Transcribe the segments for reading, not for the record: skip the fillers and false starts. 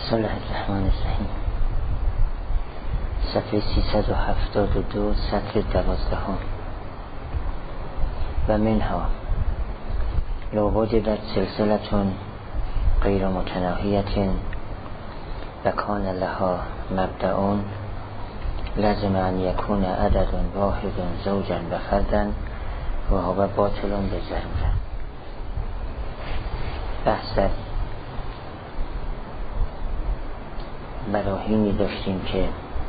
بسم الله الرحمن الرحیم. صفحه 372 سطر 12. و منها لو وجدت سلسلة غیر متناهیة و کان لها مبدأ لازم ان یکون عدد واحد زوجا و فردا و هو باطل بضروره. بحث براهینی داشتیم که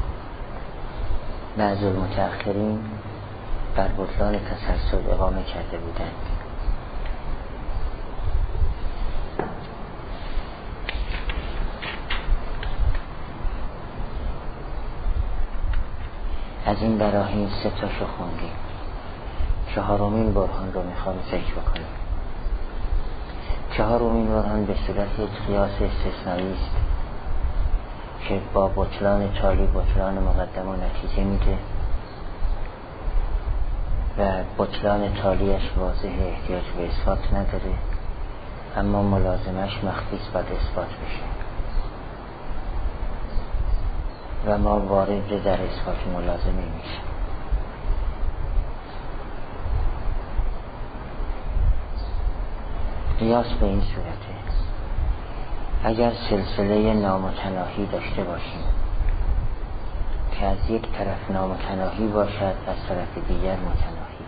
بعض المتأخرین بر بطلان تسلسل اقامه کرده بودند. از این براهین 3 تاشو خوندیم. 4مین برهان رو میخوام ذکر بکنیم. 4مین برهان به صورت یک قیاس استثنایی است که با بطلان تالی بطلان مقدم و نتیجه میده و بطلان تالیش واضح احتیاج به اثبات نداره، اما ملازمش مخفیست باید اثبات بشه و ما وارد در اثبات ملازمه میشه. قیاس به این صورته: اگر سلسله نامتناهی داشته باشیم که از یک طرف نامتناهی باشد، از طرف دیگر متناهی،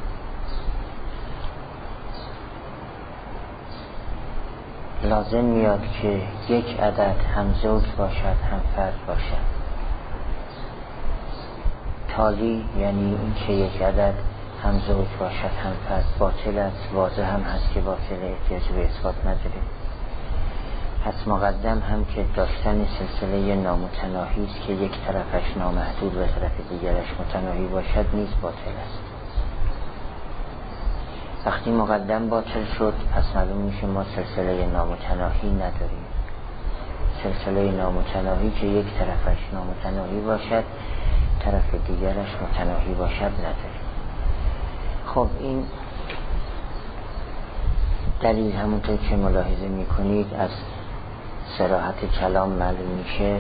لازم میاد که یک عدد هم زوج باشد هم فرد باشد. تالی یعنی این که یک عدد هم زوج باشد هم فرد باطل است، واضح هم هست که باطل، احتیاج به اثبات نداره. پس مقدم هم که داشتن سلسله نامتناهی است که یک طرفش نامحدود و طرف دیگرش متناهی باشد نیز باطل است. وقتی مقدم باطل شد پس معلوم میشه ما سلسله نامتناهی نداریم. سلسله نامتناهی که یک طرفش نامتناهی باشد طرف دیگرش متناهی باشد نداریم. خب این دلیل همونطور که ملاحظه میکنید از صراحت کلام معلوم میشه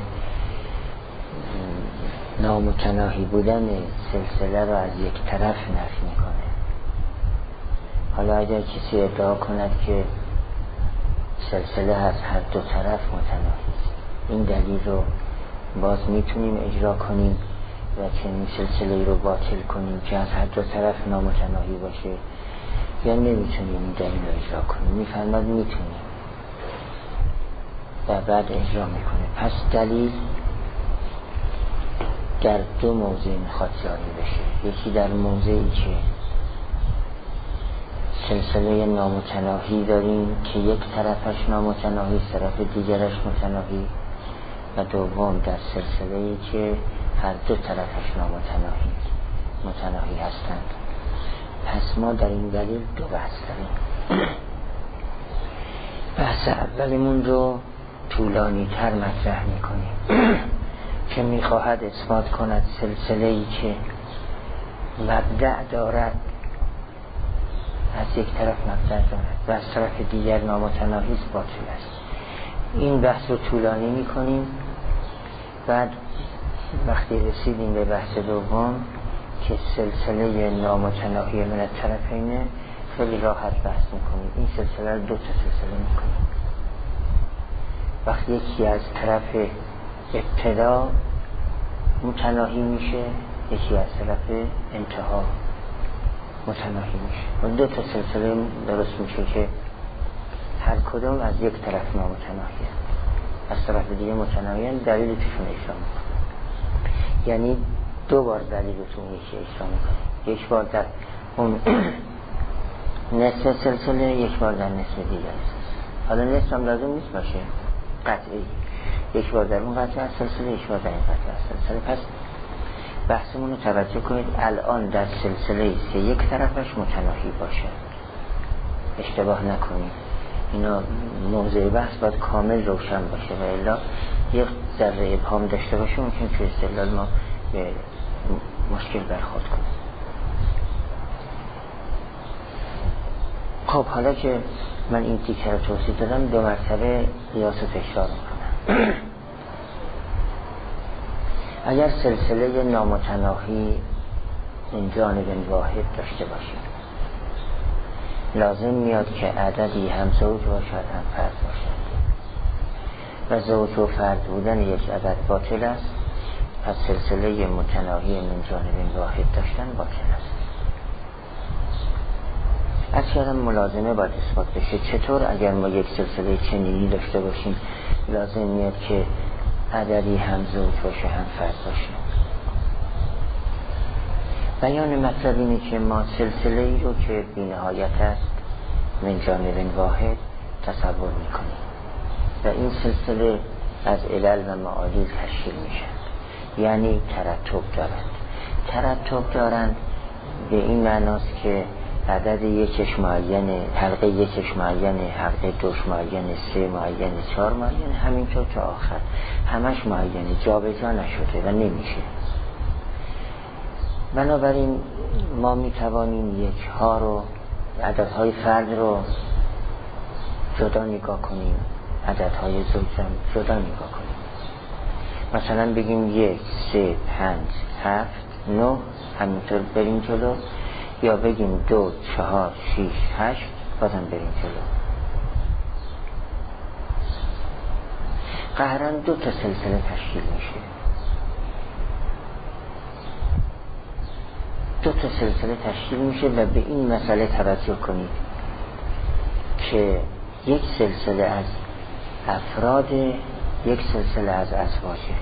نامتناهی بودن سلسله رو از یک طرف نفی میکنه. حالا اگر کسی ادعا کند که سلسله از هر دو طرف متناهی است، این دلیل رو باز میتونیم اجرا کنیم و چنین سلسله رو باطل کنیم که از هر دو طرف نامتناهی باشه، یا نمیتونیم این دلیل رو اجرا کنیم؟ میفرماد میتونیم و بعد اجرا میکنه. پس دلیل در 2 موضع میخواد جاری بشه. یکی در موضعی که سلسله نامتناهی داریم که یک طرفش نامتناهی، طرف دیگرش متناهی، و دوم در سلسله‌ای که هر دو طرفش متناهی هستند. پس ما در این دلیل 2 بحث داریم. بحث اولمون رو طولانی تر مطرح میکنیم که میخواهد اثبات کند سلسله‌ای که مبدأ دارد، از یک طرف مبدأ دارد و از طرف دیگر نامتناهی است، باطل است. این بحث رو طولانی میکنیم. بعد وقتی رسیدیم به بحث دوم که سلسله نامتناهی من الطرفین، خیلی راحت بحث میکنیم. این سلسله رو 2 تا سلسله میکنیم. وقتی یکی از طرف ابتدا متناهی میشه، یکی از طرف انتها متناهی میشه، و 2 تا سلسله درست میشه که هر کدوم از یک طرف نامتناهی هست، از طرف دیگه متناهی هست. دلیل توشون اجرا میکنه، یعنی 2 بار دلیلتون یکی اجرا میکنه. یک بار در اون نصف سلسله، یک بار در نصف دیگر سلسله. حالا نصف هم لازم نیست باشه قطعی، یک بار در اون قطعه از سلسله، یک بار در این قطعه از سلسله. پس بحثمون رو توجه کنید. الان در سلسله است که یک طرفش متناهی باشه، اشتباه نکنید. اینا موضوع بحث باید کامل روشن باشه و الا یک ذره ابهام داشته باشه ممکن که استدلال ما به مشکل برخورد کنه. خب حالا که من این تیکه رو توضیح دادم، 2 مرتبه قیاس رو تکرار میکنم. اگر سلسله نامتناهی من جانب واحد داشته باشیم، لازم میاد که عددی هم زوج باشد هم فرد باشد و زوج و فرد بودن یک عدد باطل است. پس سلسله متناهی من جانب واحد داشتن باطل است. از کردم ملازمه باید اثبات بشه. چطور اگر ما یک سلسله چنینی داشته باشیم لازم میاد که عددی هم زوج باشه هم فرد باشه؟ بیان مطلب اینه که ما سلسله ای رو که بی نهایت است من جانب واحد تصور میکنیم و این سلسله از علل و معالیل تشکیل میشن، یعنی ترتب دارند به این معناست که عدد یکش معینه، حلقه یکش معینه، حلقه دوش معینه، 3 معینه، 4 معینه، همینطور تا آخر همش معینه، جا به جا نشده و نمیشه. بنابراین ما میتوانیم یک ها رو، عددهای فرد رو جدا نگاه کنیم، عددهای زوج رو جدا نگاه کنیم. مثلا بگیم 1 3 5 7 9 همینطور بریم جلو، یا بگیم 2 4 6 8 بازم بریم جلو. قهرن 2 تا سلسله تشکیل میشه. 2 تا سلسله تشکیل میشه و به این مسئله توجه کنید که یک سلسله از افراد، یک سلسله از ازواجه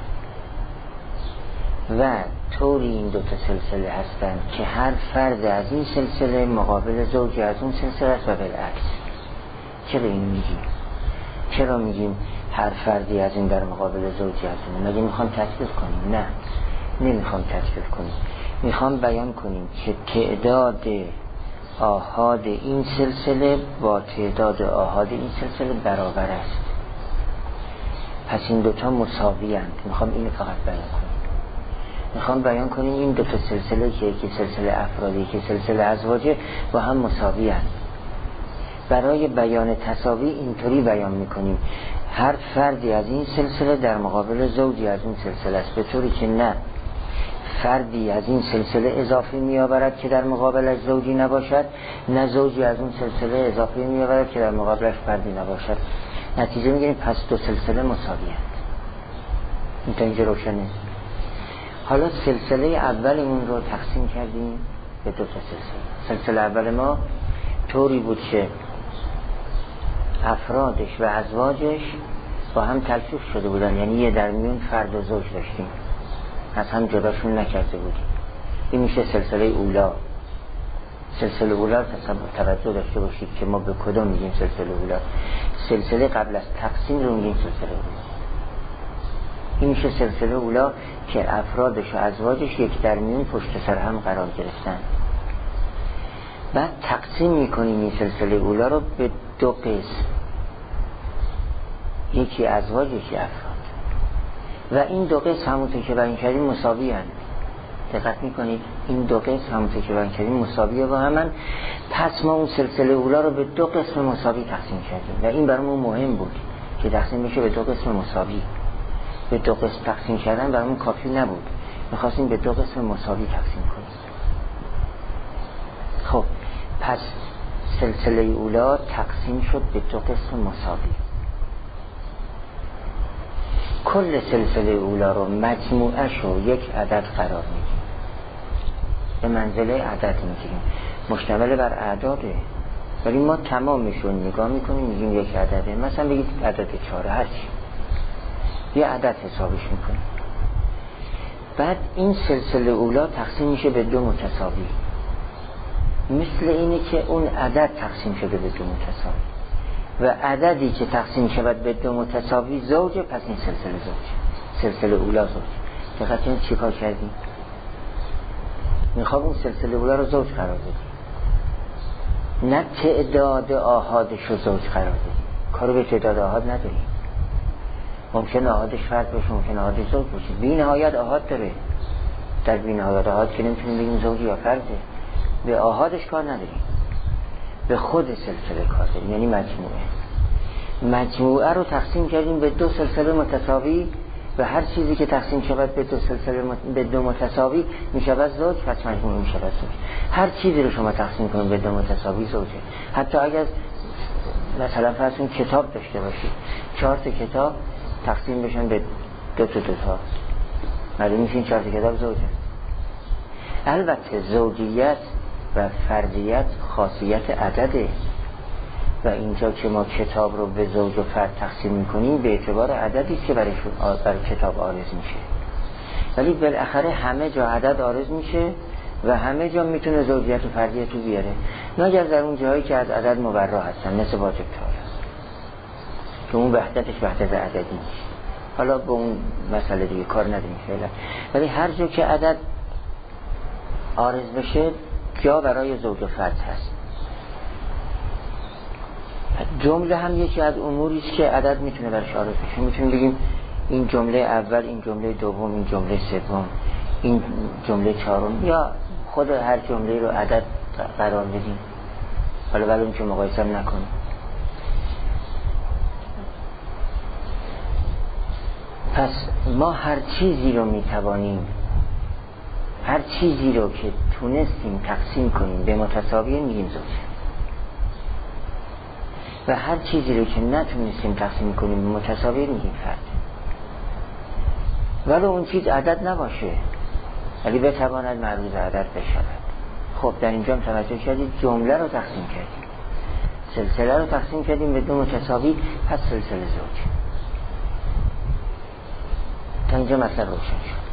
و طوری این 2 تا سلسله هستند که هر فرد از این سلسله مقابل زوج از اون سلسله است و بالعکس. چرا این میگیم؟ چرا میگیم هر فردی از این در مقابل زوجی از اون؟ مگه میخوام تکذیب کنیم؟ نه، نمیخوام تکذیب کنیم. میخوام بیان کنیم که تعداد آحاد این سلسله با تعداد آحاد این سلسله برابر است. پس این 2 تا مساوی اند. میخوام اینو فقط بیان کنیم. میخوام بیان کنیم این 2 تا سلسله که یکی سلسله افرادی یکی سلسله ازواجه با هم مساوی اند. برای بیان تساوی اینطوری بیان میکنیم هر فردی از این سلسله در مقابل زوجی از این سلسله است، به طوری که نه فردی از این سلسله اضافی میآورد که در مقابلش زوجی نباشد، نه زوجی از اون سلسله اضافی میآورد که در مقابلش فردی نباشد. نتیجه میگیریم پس 2 سلسله مساوی اند. این تا اینجا روشنه. حالا سلسله اولمون رو تقسیم کردیم به 2 تا سلسله. سلسله اول ما طوری بود که افرادش و ازواجش با هم تلفیق شده بودن، یعنی یه در میون فرد و زوج داشتیم، از هم جداشون نکرده بودیم. این میشه سلسله اولا. سلسله اولا توجه داشته باشید که ما به کدوم میگیم سلسله اولا. سلسله قبل از تقسیم رو میگیم سلسله اولا. این میشه سلسله اولا که افرادش و ازواجش یک در میون پشت سر هم قرار گرفتن. بعد تقسیم میکنیم این سلسله اولا رو به 2 قسم، یکی ازواج یکی افراد، و این 2 قسم همونطور که بیان کردیم مساوی هستند. دقت میکنید این 2 قسم همونطور که بیان کردیم مساویه با همن. پس ما اون سلسله اولا رو به 2 قسم مساوی تقسیم کردیم و این برامون مهم بود که تقسیم بشه به 2 قسم مساوی. به 2 قسم تقسیم کردن برامون کافی نبود، میخواستیم به 2 قسم مساوی تقسیم کنیم. خب پس سلسله اولا تقسیم شد به 2 قسم مساوی. کل سلسله اولا رو مجموعش رو یک عدد قرار میدیم، به منزله عدد میگیریم، مشتمل بر اعداده، ولی ما تمامش رو نگاه میکنیم میگیم یک عدده. مثلا بگید عدد 4 هرچی، یه عدد حسابش میکنیم. بعد این سلسله اولا تقسیم میشه به 2 متساوی، مثل اینه که اون عدد تقسیم شده به 2 متساوی و عددی که تقسیم شود به 2 متساوی زوجه، پس این سلسله زوج، سلسله اولا زوج. دقیقا این چی کار کردیم؟ میخوام اون سلسله اولا رو زوج قرار بدیم، نه تعداد آحادش رو زوج قرار بدیم. کارو به تعداد آحاد نداریم. ممکن آحادش فرد باشه، ممکن آحادش زوج باشه. بی نهایت آحاد داره. در بی نهایت آحاد که نمیتونیم بگیم زوج یا فرده. به آحادش کار نداریم، به خود سلسله کار داریم، یعنی مجموعه. مجموعه رو تقسیم کردیم به دو سلسله متساوی و هر چیزی که تقسیم شود به دو سلسله به دو متساوی میشود زوج، پس مجموعه میشود زوج. هر چیزی رو شما تقسیم کنید به دو متساوی زوجه. حتی اگر مثلا فرض کنید کتاب داشته باشید، 4 تا کتاب تقسیم بشن به دو تا معلوم میشه این 4 تا کتاب زوجه. البته زوجیت و فردیت خاصیت عدده و اینجا که ما کتاب رو به زوج و فرد تقسیم میکنیم به اعتبار عددی است که برای کتاب عارض میشه، ولی بالاخره همه جا عدد عارض میشه و همه جا میتونه زوجیت و فردیت رو بیاره، مگر در اون جاهایی که از عدد مبرا هستن، مثل واجب تعارض که اون وحدتش وحدت عددی نیست. حالا به اون مسئله دیگه کار نداریم فعلا، ولی هر جا که عدد عارض بشه جا برای زوج و فرد هست. جمله هم یکی از اموری است که عدد میتونه برش عارض بشه. میتونیم بگیم این جمله اول، این جمله دوم، این جمله سوم، این جمله چهارم، یا خود هر جمله رو عدد قرار بدیم، حالا ولی اون که مقایسه نکنیم. پس ما هر چیزی رو میتوانیم، هر چیزی رو که تونستیم تقسیم کنیم به متساوی میگیم زوج، و هر چیزی رو که نتونستیم تقسیم کنیم به متساوی میگیم فرد. ولی اون چیز عدد نباشه ولی بتواند معروض عدد بشود. خب در اینجا هم توجه کردید جمله رو تقسیم کردیم، سلسله رو تقسیم کردیم به دو متساوی، پس سلسله زوج. تا اینجا مطلب روشن شد.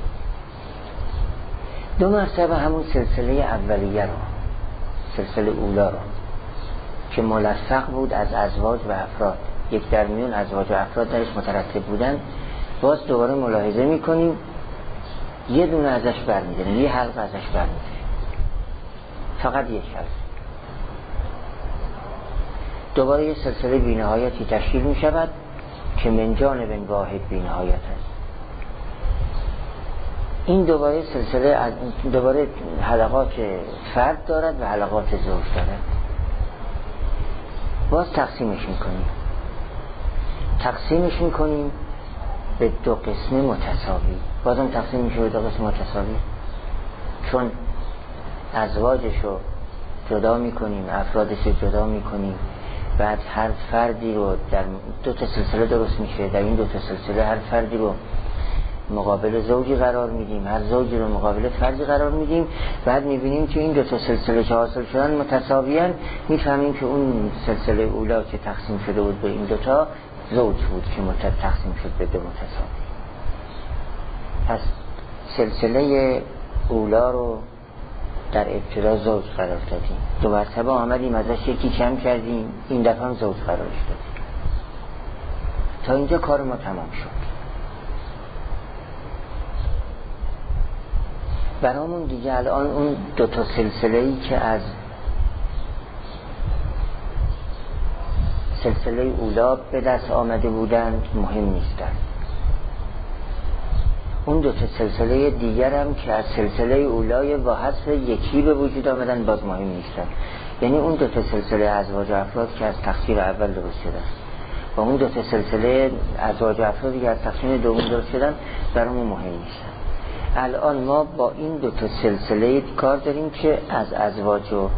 دو مرتبه همون سلسله اولیه رو، سلسله اولا رو که ملصق بود از ازواج و افراد، یک در میون ازواج و افراد درش مترتب بودن، باز دوباره ملاحظه میکنیم یه دونه ازش برمیداریم، یه حلقه ازش برمیداریم، فقط یک حلقه. دوباره یه سلسله بی‌نهایتی تشکیل میشود که من جانب واحد بی‌نهایت است. این دوباره سلسله دوباره حلقات فرد دارد و حلقات زوج دارد. باز تقسیمش میکنیم به دو قسم متساوی. بازم تقسیم میشه به دو قسم متساوی، چون ازواجش رو جدا میکنیم، افرادش رو جدا میکنیم، بعد هر فردی رو در دو تا سلسله درست میشه. در این دو تا سلسله هر فردی رو مقابل زوجی قرار میدیم، هر زوجی رو مقابل فردی قرار میدیم. بعد میبینیم که این دو تا سلسله که حاصل شدن متساویان، میفهمیم که اون سلسله اولا که تقسیم شده بود به این دوتا زوج بود که تقسیم شد به دو متساوی. پس سلسله اولا رو در ابتدا زوج قرار دادیم، دو مرتبه آمدیم ازش یکی کم کردیم، این دفعه هم زوج قرارش دادیم. تا اینجا کار ما تمام شد. برامون دیگه الان اون دو تا سلسله‌ای که از سلسله اولا به دست آمده بودند مهم نیستند. اون دو تا سلسله دیگر هم که از سلسله اولای با حذف یکی به وجود آمدن باز مهم نیستند. یعنی اون دو تا سلسله ازواج و افراد که از تقسیم اول درست شدن و اون دو تا سلسله ازواج و افرادی که از تقسیم دوم درست شدن برامون مهم نیستند. الان ما با این دو تا سلسله کار داریم که از ازواج و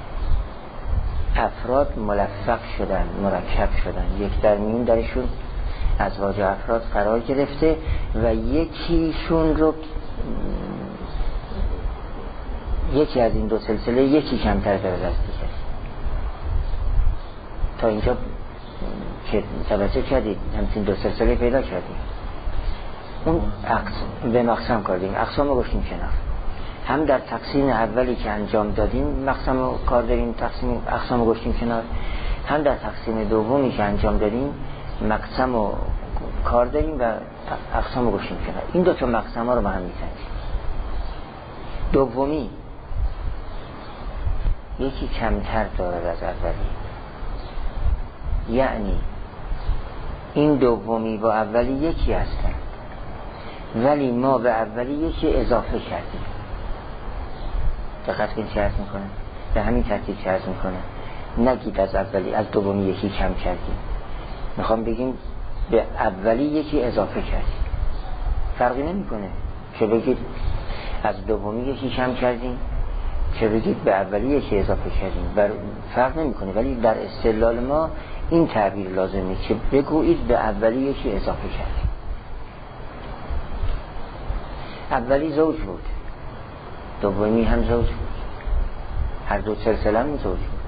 افراد ملفق شدن، مرکب شدن، یک در میون درشون ازواج و افراد قرار گرفته و یکیشون رو یکی از این دو سلسله یکی کمتر داره از دیگر. تا اینجا که توجه کردید همچین دو سلسله پیدا کردیم. اون به مقسم کردیم، اقسام رو گفتیم کنار. هم در تقسیم اولی که انجام دادیم مقسم رو کار داریم، اقسام رو گفتیم کنار. هم در تقسیم دومی که انجام دادیم مقسم رو کار داریم و اقسام رو گفتیم کنار. این دو تا مقسم ها رو با هم می‌تنیم. دومی یکی کمتر داره از اولی، یعنی این دومی با اولی یکی هستن ولی ما به اولی یکی اضافه کردیم. دقت کنید چه عرض میکنه؟ به همین ترتیب چه عرض میکنه؟ نگید از اولی از دومی یکی کم کردیم، میخوام بگیم به اولی یکی اضافه کردیم، فرقی نمیکنه که بگید از دومی یکی کم کردیم، که بگید به اولی یکی اضافه کردیم، فرق نمیکنه. ولی در استدلال ما این تعبیر لازمه که بگویید به اولی یکی اضافه کردیم. اولی زوج بود، دومی هم زوج بود، هر دو سلسله هم زوج بود.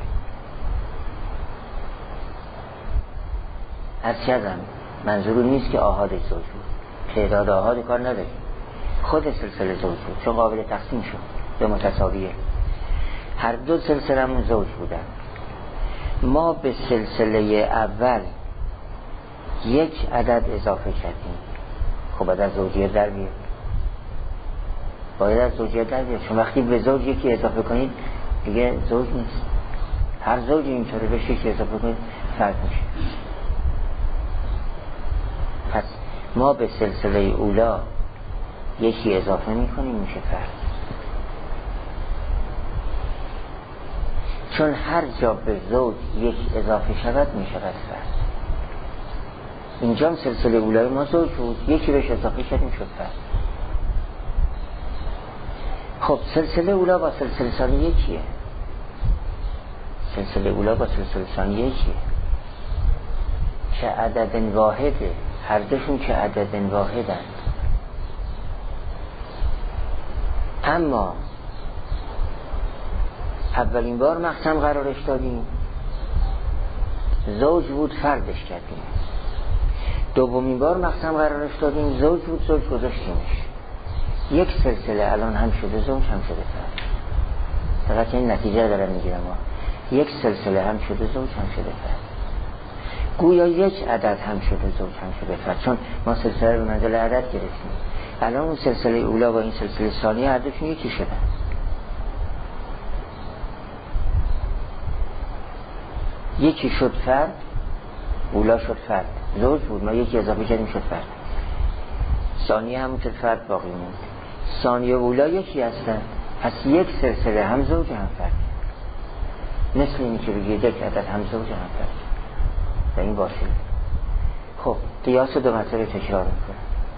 از کردم منظور نیست که آحادش زوج بود، تعداد آحاد کار نداریم، خود سلسله زوج بود چون قابل تقسیم شد به متساویه. هر دو سلسله همون زوج بودن. ما به سلسله اول یک عدد اضافه کردیم، خب باید از زوجیت در بیاد، باید از زوجیت در بیاد، چون وقتی به زوج یکی اضافه کنید دیگه زوج نیست. هر زوج اینطوری بشه که اضافه کنید فرد میشه. پس ما به سلسله اولا یکی اضافه میکنیم میشه فرد، چون هر جا به زوج یک اضافه شود میشود فرد. اینجا هم سلسله اولای ما زوج بود، یکی بهش اضافه کردیم شد فرد. خب سلسله اولا با سلسله ثانیه یکیه، سلسله اولا با سلسله ثانیه یکیه، چه عدد واحده، هر دوشون چه عدد واحدن. اما اولین بار مقسم قرارش دادیم زوج بود فردش کردیم، دومین بار مقسم قرارش دادیم زوج بود زوج گذاشتیمش. یک سلسله الان هم شده زوج هم شده فرد. فقط این نتیجه دارم میگیرم، یک سلسله هم شده زوج هم شده فرد، گویا یک عدد هم شده زوج هم شده فرد، چون ما سلسله رو منزل عدد گرفتیم. الان اون سلسله اولا با این سلسله ثانیه هر دوشون یکی شدن. یکی شد فرد، اولا شد فرد، زوج بود، ما یکی اضافه کردیم شد فرد. ثانیه همون شد فرد باقی موند. ثانیه اولا یکی هستن، پس یک سلسله هم زوج هم فرد، مثل اینی که بگید یک عدد هم زوج هم فرد و این باشه. خب قیاس دو مسئله تکرار میکنه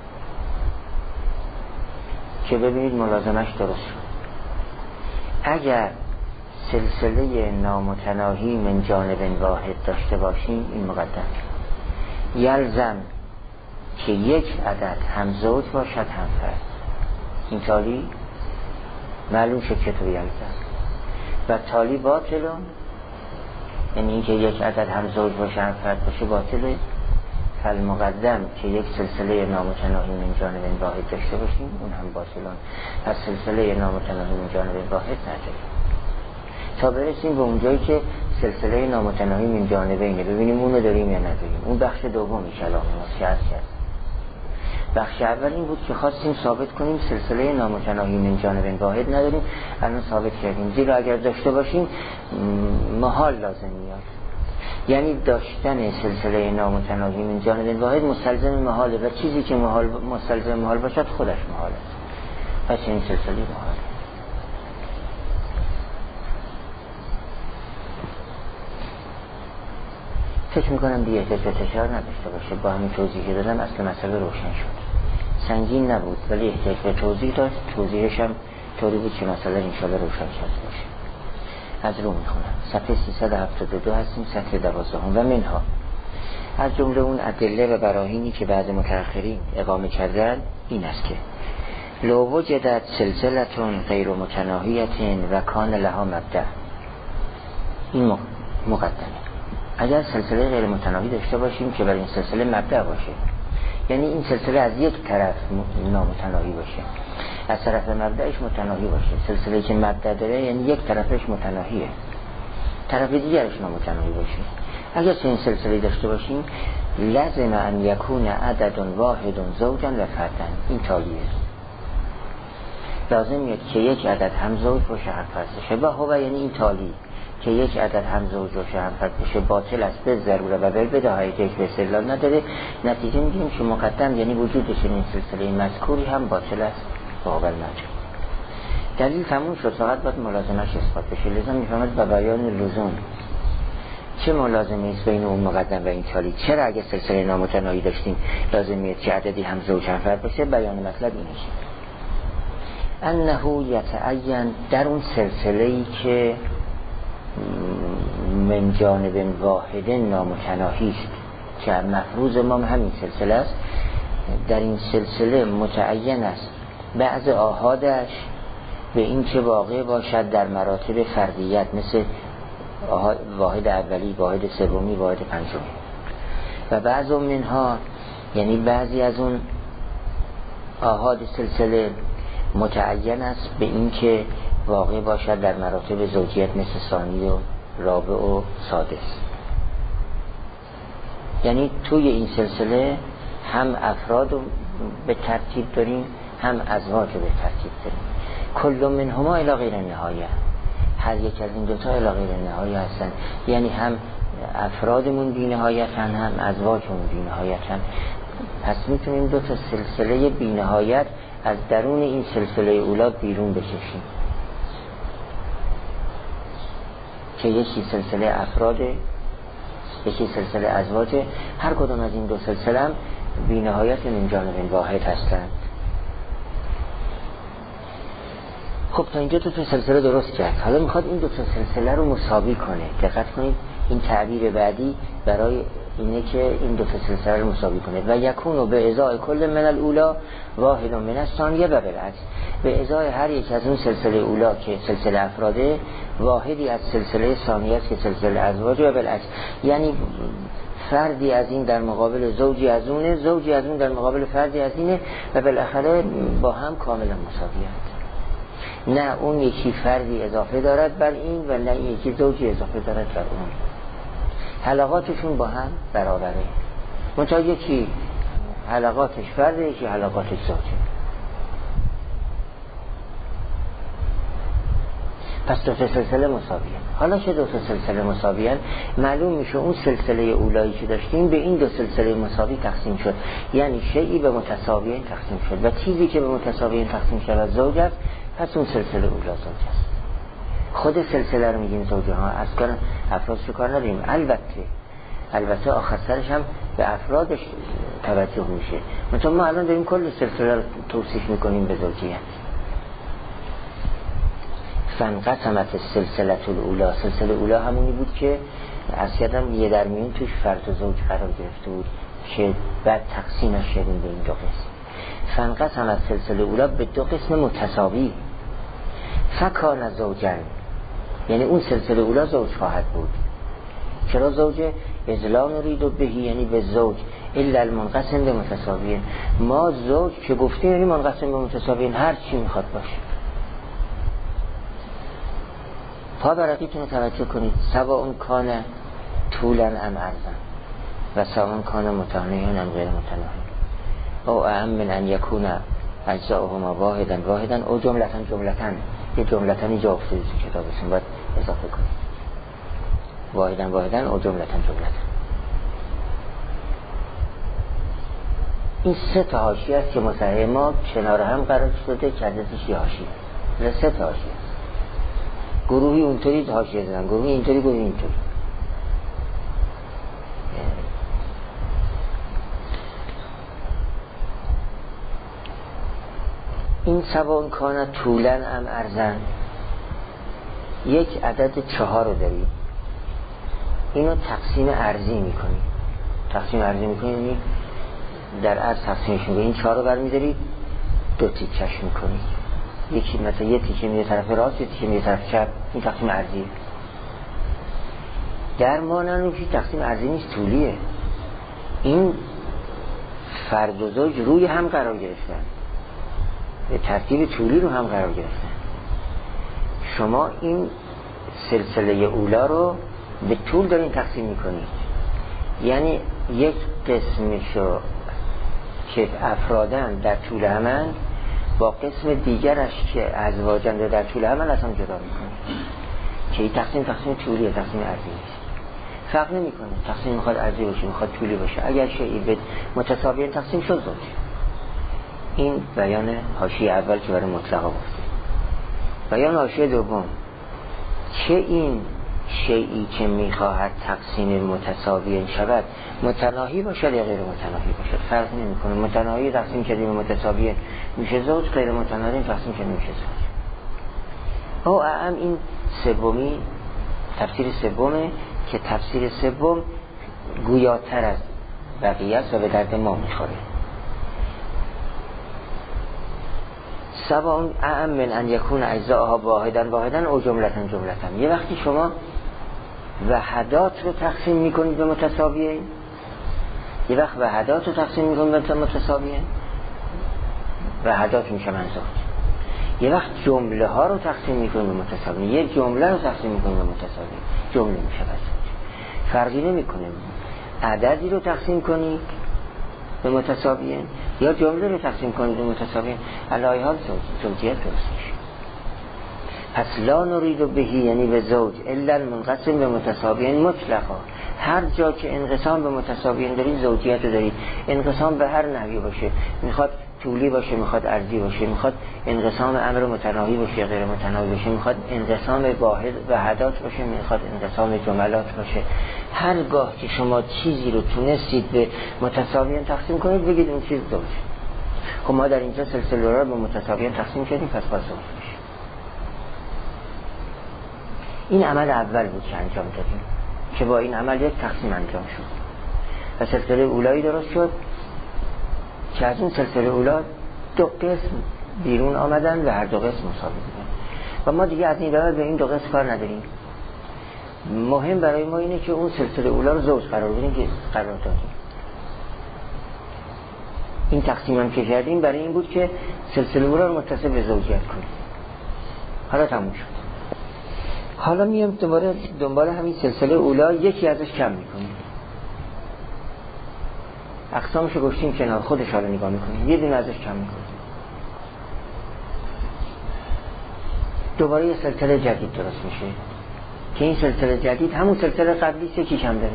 که ببینید ملازمش درست شد. اگر سلسله نامتناهی من جانب واحد داشته باشیم، این مقدم یلزم که یک عدد هم زوج باشد هم فرد. این تالی معلوم شد که تو یلزم و تالی باطلون، یعنی این که یک عدد هم زوج باشه هم فرد باشه باطله. فالمقدم که یک سلسله نامتناهی من جانب واحد داشته باشیم اون هم باطلون، پس سلسله نامتناهی من جانب واحد نداریم تا برسیم به اونجایی که سلسله نامتناهی من جانبینه، ببینیم اونو داریم یا نداریم. اون بخش دومی کلام ما که عرض کرد. بخش اول این بود که خواستیم ثابت کنیم سلسله نامتناهی من جانب واحد نداریم، الان ثابت کردیم، زیرا اگر داشته باشیم محال لازم میاد، یعنی داشتن سلسله نامتناهی من جانب واحد مستلزم محاله و چیزی که مستلزم محال باشد خودش محال است، پس این سلسله محاله. فکر میکنم دیگه تکرار نداشته باشه، با همین توضیحی که دادم اصل مسئله روشن شد. سنگین نبود ولی احتیاج به توضیح داشت، توضیحش هم طوری بود که مسئله انشاءالله روشن شد باشه. از رو میخونم صفحه 372 هستیم، سطر 12 و منها از جمله اون ادله و براهینی که بعد متأخرین اقامه کردن این است که لو وجدت سلسلتون غیر متناهیت و کان لها مبدأ. این مقدمه. اگر سلسله غیر متناهی داشته باشیم که برای این سلسله مبدأ باشه، یعنی این سلسله از یک طرف نامتناهی باشه، از طرف مبدأش متناهی باشه. سلسله که مبدأ داره یعنی یک طرفش متناهیه، طرف دیگرش نامتناهی باشه. اگر این سلسله داشته باشیم لازم ان یکون عدد واحد زوجا و فردا. این تالیه، لازم میاد که یک عدد هم زوج باشه هم فرد باشه. و هو یعنی این تالی که یک عدد هم زوج باشه هم فرد باشه باطل است به ضروره و بداهه که به استدلال نداره. نتیجه میگیم که مقدم یعنی وجود چنین سلسله مذکوری هم باطل است قابل نجات. دلیل تموم شد، فقط باید ملازمش اثبات بشه. لازم میفهمد با بیان لزوم چه ملازمه است بین اون مقدم و این تالی؟ چرا اگه سلسله نامتناهی داشتیم لازمیه که عددی هم زوج هم فرد باشه؟ بیان مطلب اینه انه یتعین در اون سلسله‌ای که من جانب واحد نامتناهی است که مفروض ما همین سلسله است، در این سلسله متعین است بعض آحادش به این که واقع باشد در مراتب فردیت، مثل واحد اولی، واحد سومی، واحد پنجمی، و بعض منها یعنی بعضی از اون آحاد سلسله متعین است به این که واقع باشد در مراتب زوجیت، مثل ثانی و رابع و سادس. یعنی توی این سلسله هم افراد رو به ترتیب داریم، هم ازواج رو به ترتیب داریم. کل منهما الی غیر نهایه، هر یک از این دوتا الی غیر نهایه هستن. یعنی هم افرادمون بی نهایتن، هم ازواجمون بی نهایتن. پس میتونیم دوتا سلسله بی نهایت از درون این سلسله اولاد بیرون بکشیم که یکی سلسله افراده، یکی سلسله ازواجه. هر کدوم از این دو سلسله هم بی نهایت من جانب واحد هستند. خب تا اینجا تو سلسله درست کرد. حالا میخواد این دو سلسله رو مساوی کنه. دقت کنید این تعبیر بعدی برای اینه که این دو سلسله رو مساوی کنه. و یکونو به ازای کل من الاولا واحد من الثانیه و بالعکس، به ازای هر یک از اون سلسله اولا که سلسله افراده، واحدی از سلسله ثانیه است که سلسله ازواج، و بالعکس. یعنی فردی از این در مقابل زوجی از اونه، زوجی از اون در مقابل فردی از اینه، و بالاخره با هم کاملا مساویند. نه اون یکی فردی اضافه دارد بر این و نه این یکی زوجی اضافه دارد بر اون. حلقاتشون با هم برابره، منتها یکی حلقاتش فرده، یکی حلقاتش زوجه. پس دو سلسله مساویه. حالا چه دو سلسله مساویه؟ معلوم میشه اون سلسله اولایی که داشتیم به این دو سلسله مساوی تقسیم شد، یعنی شیئی به متساویین تقسیم شد و چیزی که به متساویین تقسیم شد زوج است. پس اون سلسله اولا زوج است. خود سلسله رو میگیم زوجه ها، از کار افرادش کار نداریم. البته آخر سرش هم به افرادش توجه میشه. مثلا ما الان داریم کل سلسله رو توصیف میکنیم به زوجیت. فانقسمت السلسله الاولا، سلسله اولا همونی بود که از کردم یه در میون توش فرد و زوج قرار گرفته بود که بعد تقسیمش شدیم به این دو قسم. فانقسمت سلسله اولا به دو قسم متساوی، فکان زوجن، یعنی اون سلسله اولا زوج خواهد بود. چرا زوجه؟ ازلا نرید و بهی، یعنی به زوج الا المنقسم به متساویین. ما زوج که گفتیم یعنی منقسم به متساویین، هر چی میخواد باشه. پا برقیتون رو توجه کنید. سواء کان طولا ام عرضا و سواء کان متناهیان ام غیر متناهی، او اهم من ان یکون اجزاؤهما واحدا او جملتن. یه جملتن اینجا افتاده تو کتابتون، باید اضافه کنید واحدا او جملتن. این سه تا حاشیه است که مصحح ما کنار هم قرار شده که عددش یه حاشیه. سه تا حاشیه است. گروهی اونطوری حاشیه زدن، گروهی اینطوری، گروهی اینطوری. این سواء کان طولا ام عرضا، یک عدد 4 رو دارید، اینو تقسیم ارضی میکنید. تقسیم ارضی میکنید یعنی در عرض تقسیمش میکنید. این 4 رو برمیدارید دو تیکش میکنید، یکی مثلا یه تیکه میره طرف راست، یه تیکه میره طرف چپ. این تقسیم ارضیه. در مانند که تقسیم ارضی نیست، طولیه. این فرد و زوج روی هم قرار گرفتن، به ترتیب طولی رو هم قرار گرفتن. شما این سلسله اولا رو به طول دارین تقسیم میکنید، یعنی یک قسمشو که افرادن در طول همن با قسم دیگرش که ازواجن در طول همن اصلا جدا میکنید که این تقسیم طولیه، تقسیم ارضی نیست. فرق نمیکنه تقسیم میخواد ارضی باشه میخواد طولی باشه. اگر شیئی به متساویین تقسیم شد زوج. این بیان حاشیه اول که برای مطلقا گفته. بیان حاشیه دوم، چه این شیئی که میخواهد تقسیم متساوی شود متناهی باشد یا غیر متناهی باشد فرق نمیکنه. متناهی تقسیم کردیم متساوی میشه زوج، غیر متناهی تقسیم کردیم میشه زوج. او اعم این سومی تفسیر سومه که تفسیر سوم گویاتر از بقیه است و به درد ما میخوره. سواء اعم من ان یکون اجزاءها واحدا او جملتن. یه وقتی شما وحدات رو تقسیم میکنید به متساویه، یه وقت وحدات رو تقسیم میکنید به متساویه، وحدات میشه منظور. یه وقت جمله ها رو تقسیم میکنید به متساویه، یه جمله رو تقسیم میکنید به متساویه، جمله میشه بس. فرقی نمیکنه عددی رو تقسیم کنید به متساویه یا جمله رو تقسیم کنید به متساویه، علایه ها زوجیت درست میشه. پس لا نرید بهی یعنی به زوج الا المنقسم به متساویین مطلقا. هر جا که انقسام به متساویین دارید زوجیت رو دارید. انقسام به هر نحوی باشه، میخواد طولی باشه، میخواد عرضی باشه، میخواد انقسام امر متناهی باشه، غیر متناهی باشه، میخواد انقسام واحد وحدات باشه، میخواد انقسام جملات باشه. هرگاه که شما چیزی رو تونستید به متساویین تقسیم کنید بگید اون چیز زوج. خب ما در اینجا سلسله را به متساویین تقسیم کردیم، پس باز زوج میشه. این عمل اول بود که انجام دادیم که با این عمل یک تقسیم انجام شد و سلسله اولایی درست شد که از اون سلسله اولا دو قسم بیرون آمدن و هر دو قسم مساوی بودن و ما دیگه از این به این دو قسم کار نداریم. مهم برای ما اینه که اون سلسله اولا رو زوج قرار بدیم که قرار دادیم. این تقسیم هم که کردیم برای این بود که سلسله اولا رو متصل به زوجیت کنیم. حالا تموم شد. حالا میام دوباره دنبال همین سلسله اولا یکی ازش کم میکنیم، اقسامشو گشتیم کنار، خودش حالا نگاه میکنیم، یه دونه ازش کم میکنیم، دوباره یه سلسله جدید درست میشه که این سلسله جدید همون سلسله قبلیست یکی کم داره.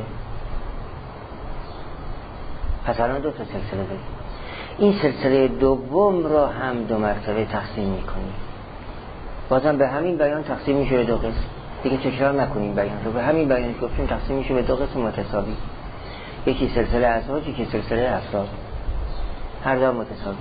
پس الان دو تا سلسله داریم. این سلسله دوم را هم دو مرتبه تقسیم میکنیم، بازم به همین بیان تقسیم میشه به دو قسم. دیگه تکرار نکنیم بیان رو، به همین بیان که گفتیم تقسیم میشه به دو قسم متساوی، یکی سلسله ازواج یکی سلسله افراد، هر دو متساوی.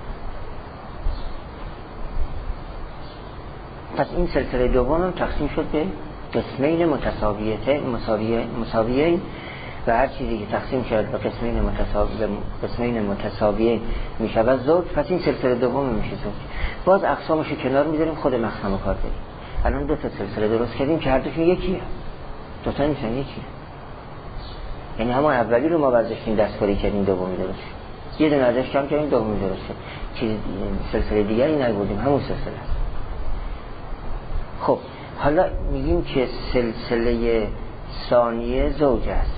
پس این سلسله دوم هم تقسیم شد به قسمین مساویین و هر چیزی که تقسیم شد به قسمین متساویین میشه زوج. پس این سلسله دوم میشه زوج. باز اقسامش رو کنار میذاریم، خود مقسم کار داریم. الان دو تا سلسله درست کردیم که هر دوشون یکیه، دو تا نیستن، یکیه. یعنی همون اولی رو ما برداشتیم دستکاری کردیم، دومی درست شد، یه دونه ازش کم کردیم، دومی درست شد، چیز سلسله دیگری نبودیم، همون سلسله است. خب حالا میگیم که سلسله ثانیه زوج است،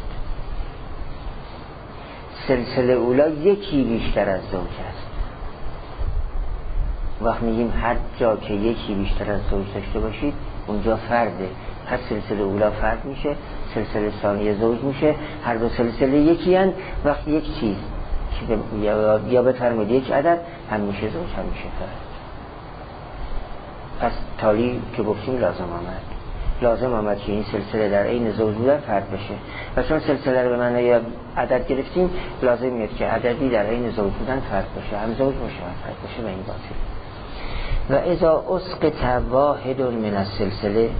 سلسله اولا یکی بیشتر از زوج است. وقت میگیم هر جا که یکی بیشتر از زوج داشته باشید اونجا فرده، پس سلسله اولا فرد میشه، سلسله ثانیه زوج میشه. هر دو سلسله یکی هن. وقتی یک چیز یا بفرمایید یک عدد هم میشه زوج هم میشه فرد. پس تالی که گفتیم لازم آمد که این سلسله در عین زوج بودن فرد بشه و چون سلسله رو به معنای عدد گرفتیم لازم میاد که عددی در عین زوج بودن فرد بشه، هم زوج باشه هم فرد بشه و این باطل. و اذا اسقط واحد من السلسله،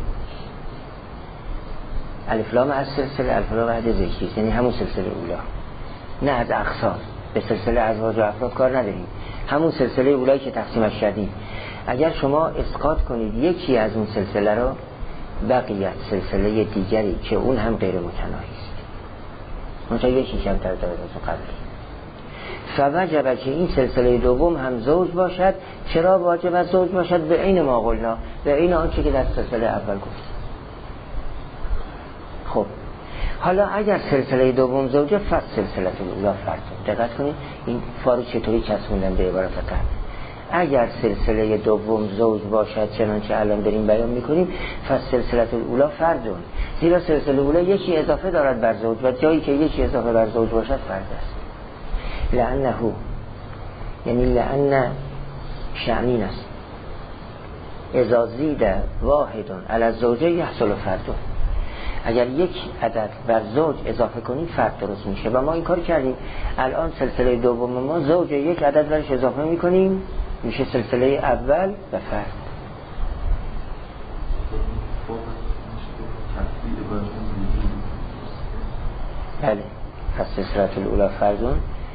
الف لام از سلسله، الف لام عدد ذکری، یعنی همون سلسله اولا، نه از اقسام. به سلسله ازواج و افراد کار نداریم، همون سلسله اولایی که تقسیمش کردیم. اگر شما اسقاط کنید یکی از اون سلسله رو، بقیت سلسله دیگری که اون هم غیر متناهی است، منتها یکی کمتر داره از قبل، فوجب که این سلسله دوم هم زوج باشد. چرا واجب از زوج باشد؟ به عین ما قلنا، به عین آنچه که در سلسله اول گفت. خب حالا اگر سلسله دوم زوجه، فقط سلسله اولا فرد. دقت کنید این فارو چطوری چسبوندن به عبارت قبل. اگر سلسله دوم زوج باشد چنانچه الان داریم بیان میکنیم، پس سلسله الاولا فردون، زیرا سلسله اولا یکی اضافه دارد بر زوج و جایی که یکی اضافه بر زوج باشد فرد است. لعنه، یعنی لعن شعنین است، اذا زید واحد علی الزوجه یحصل فردون. اگر یک عدد بر زوج اضافه کنید فرد درست میشه و ما این کار کردیم. الان سلسله دوم ما زوج یک عدد برش اضافه میکنیم میشه سلسله اول و فرد. بله پس سلسله الاولی فردون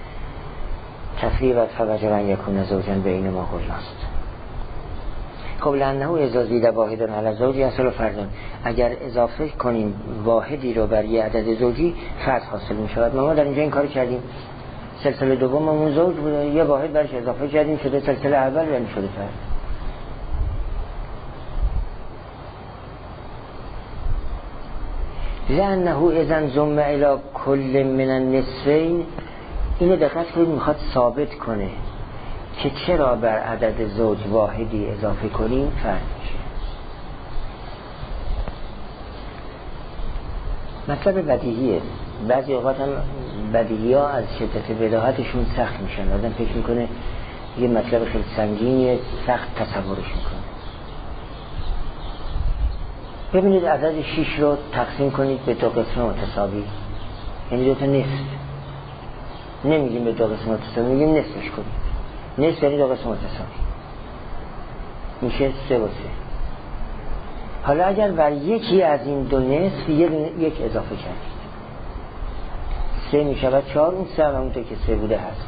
تفریق فوجب ان یکون زوجا بین ما قلناست. خب لانه اذا زید واحد علی زوج یصل فردون، اگر اضافه کنیم واحدی رو بر یه عدد زوجی فرد حاصل می شود. ما در اینجا این کار کردیم. سلسله دوممون زوج بوده، یه واحد برش اضافه کردیم شده سلسله اول یعنی شده فرد. لانه اذا ضم الی کل من النصفین، اینو دقت کنید میخواد ثابت کنه که چرا بر عدد زوج واحدی اضافه کنیم فرد میشه. مطلب بدیهیه. بعضی اوقات هم بدیهی ها از شدت بداهتشون سخت میشن، آدم فکر میکنه یه مطلب خیلی سنگینیه سخت تصورش میکنه. ببینید عدد 6 رو تقسیم کنید به دو قسم متساوی، یعنی دو تا نصف. نمیگیم به دو قسم متساوی، میگیم نصفش کنید. نصف یعنی دو قسم متساوی میشه 3 و 3. حالا اگر بر یکی از این دو نصف یک اضافه کردید 3 میشود 4، اون 3 هم همونطور که 3 بوده هست.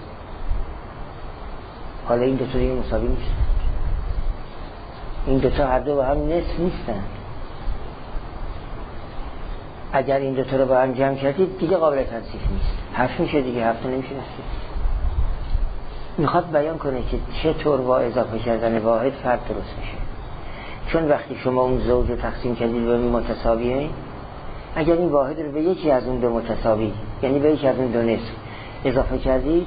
حالا این دو تا دیگه مساوی نیستن، این دو تا هر دو با هم نصف نیستن. اگر این دو تا رو با هم جمع کردید دیگه قابل تنصیف نیست، 7 میشه دیگه، 7 نمیشه نصف. میخواد بیان کنه که چطور با اضافه کردن واحد فرد درست میشه. چون وقتی شما اون زوج رو تقسیم کردید به متساویه، اگر این واحد رو به یکی از اون دو متساوی یعنی به یکی از اون دو نصف اضافه کردید،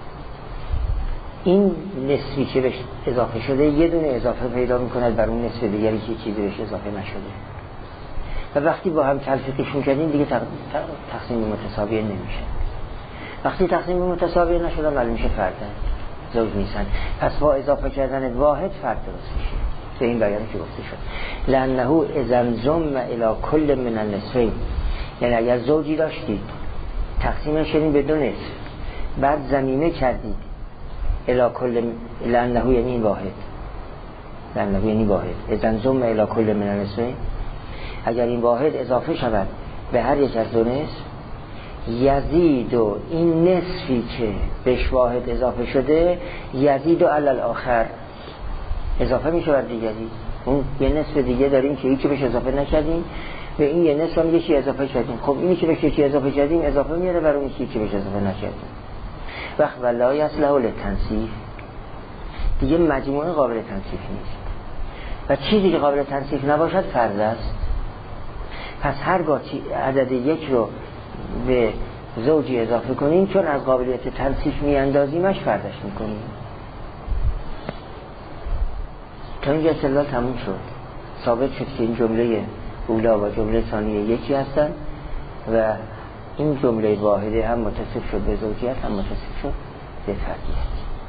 این نصفی که بهش اضافه شده یه دونه اضافه پیدا میکند بر اون نصف دیگری که چیزی بهش اضافه نشده و وقتی با هم تلفیقشون کردین دیگه تقسیم متساوی نمیشه. وقتی تقسیم متساوی نشده معلوم میشه فردن زوج نیستن. پس با اضافه کردن واحد فرد درست میشه. به این بیانی که گفته شد لانه اذا ضم الی کل من النصفین، یعنی اگر زوجی داشتید تقسیمش کردین به دو نصف بعد ضمیمه کردید الی کل، لانه یعنی این واحد، لانه یعنی واحد، اذا ضم الی کل من النصفین، اگر این واحد اضافه شود به هر یک از دو نصف یزید و این نصفی که بهش واحد اضافه شده یزید و علی الاخر اضافه میشه بر دیگری. اون یه نصف دیگه داریم که هیچی بهش اضافه نکردیم، به این یه نصف هم یکی اضافه کردیم. خب اینی که بهش یکی اضافه کردیم اضافه میاره بر اون که بهش اضافه نکردیم. وقت ولا یصلح للتنصیف، دیگه مجموعه قابل تنصیف نیست و چیزی که قابل تنصیف نباشد فرض است. پس هرگاه عدد یک رو به زوجی اضافه کنیم چون از قابلیت تنصیف میاندازیمش فردش میکنیم. تا اینجا استدلال تموم شد. ثابت شد که این جمله اولا و جمله ثانیه یکی هستن و این جمله واحده هم متصف شد به زوجیت هم متصف شد به فردیت.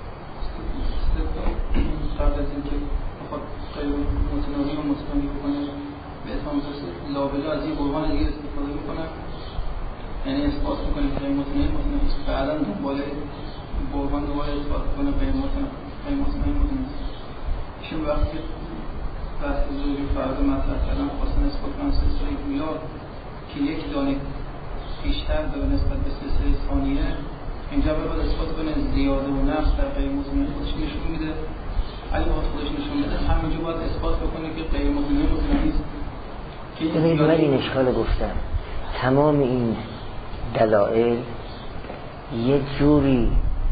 قبل از اینکه بخواد غیر متناهی و متناهی بکنه به اسم متصف لابلا از این قربان دیگه استفاده میکنه، یعنی اثبات میکنه که غیر متناهی بعدا دنباله قربان دوباره اثبات کنه غیر متناهی. چون وقتی بحث زوجی فرد مطرح کردن خواستن اثبات کنن سلسله اولا که یک دانه بیشتر به نسبت به سلسله ثانیه، اینجا باید اثبات کنه زیاده و نقص در غیر متناهی خودش نشون میده. اگه باید خودش نشون میده همینجا باید اثبات بکنه که غیر متناهی است. ببینید من این اشکال گفتم، تمام این دلائل یه جوری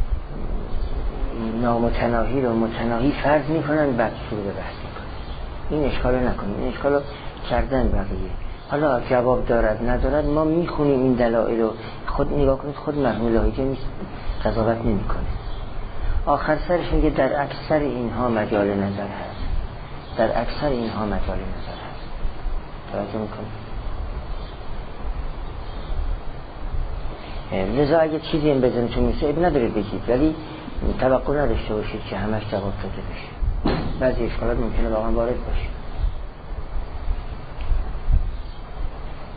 نامتناهی رو متناهی فرض میکنن بعد شروع به بحث میکنن. این اشکال رو نکنیم، این اشکال رو کردن بقیه. حالا جواب دارد ندارد ما میخونیم این دلائل رو، خود نگاه کنید خود مرحوم لاهیجه نیست قضاوت نمیکنه. آخر سرش میگه در اکثر اینها مجال نظر هست، در اکثر اینها مجال نظر هست. توجه میکنید؟ لذا اگه چیزی هم بزنتون میشه اب نداره بگید، ولی توقع نداشته باشید که همش جواب داده بشه. بعضی اشکالات ممکنه واقعا وارد باشه.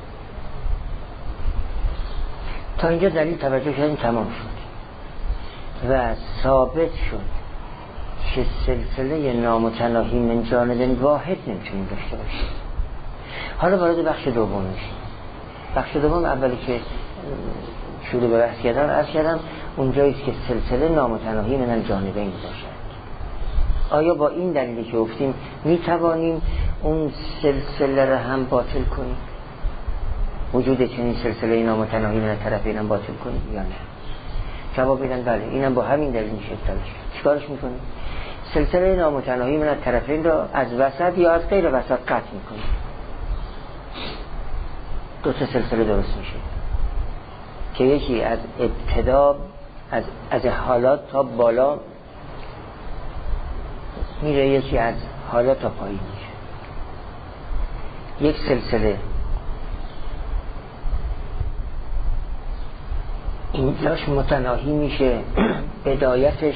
تا اینجا دلیل توجه کردیم تمام شد و ثابت شد که سلسله نامتناهی من جانب واحد نمیتونیم داشته باشیم. حالا وارد بخش دوم میشیم. بخش دوم اولی که شروع به بحث کردم اونجاییست که سلسله نامتناهی من الجانبین باشد. آیا با این دلیلی که گفتیم میتوانیم اون سلسله را هم باطل کنیم؟ وجود چنین سلسله نامتناهی من الطرفین هم باطل کنیم یا نه؟ جواب بدن بله، اینم با همین دلیل میشه اطلاعش. چیکارش میکنیم؟ سلسله نامتناهی من الطرفین را از وسط یا از غیر وسط قطع میکنیم. دو تا سلسله درست میشه که یکی از ابتدا از حالات تا بالا میره، یکی از حالات تا پایین میشه. یک سلسله اینجاش متناهی میشه، بدایتش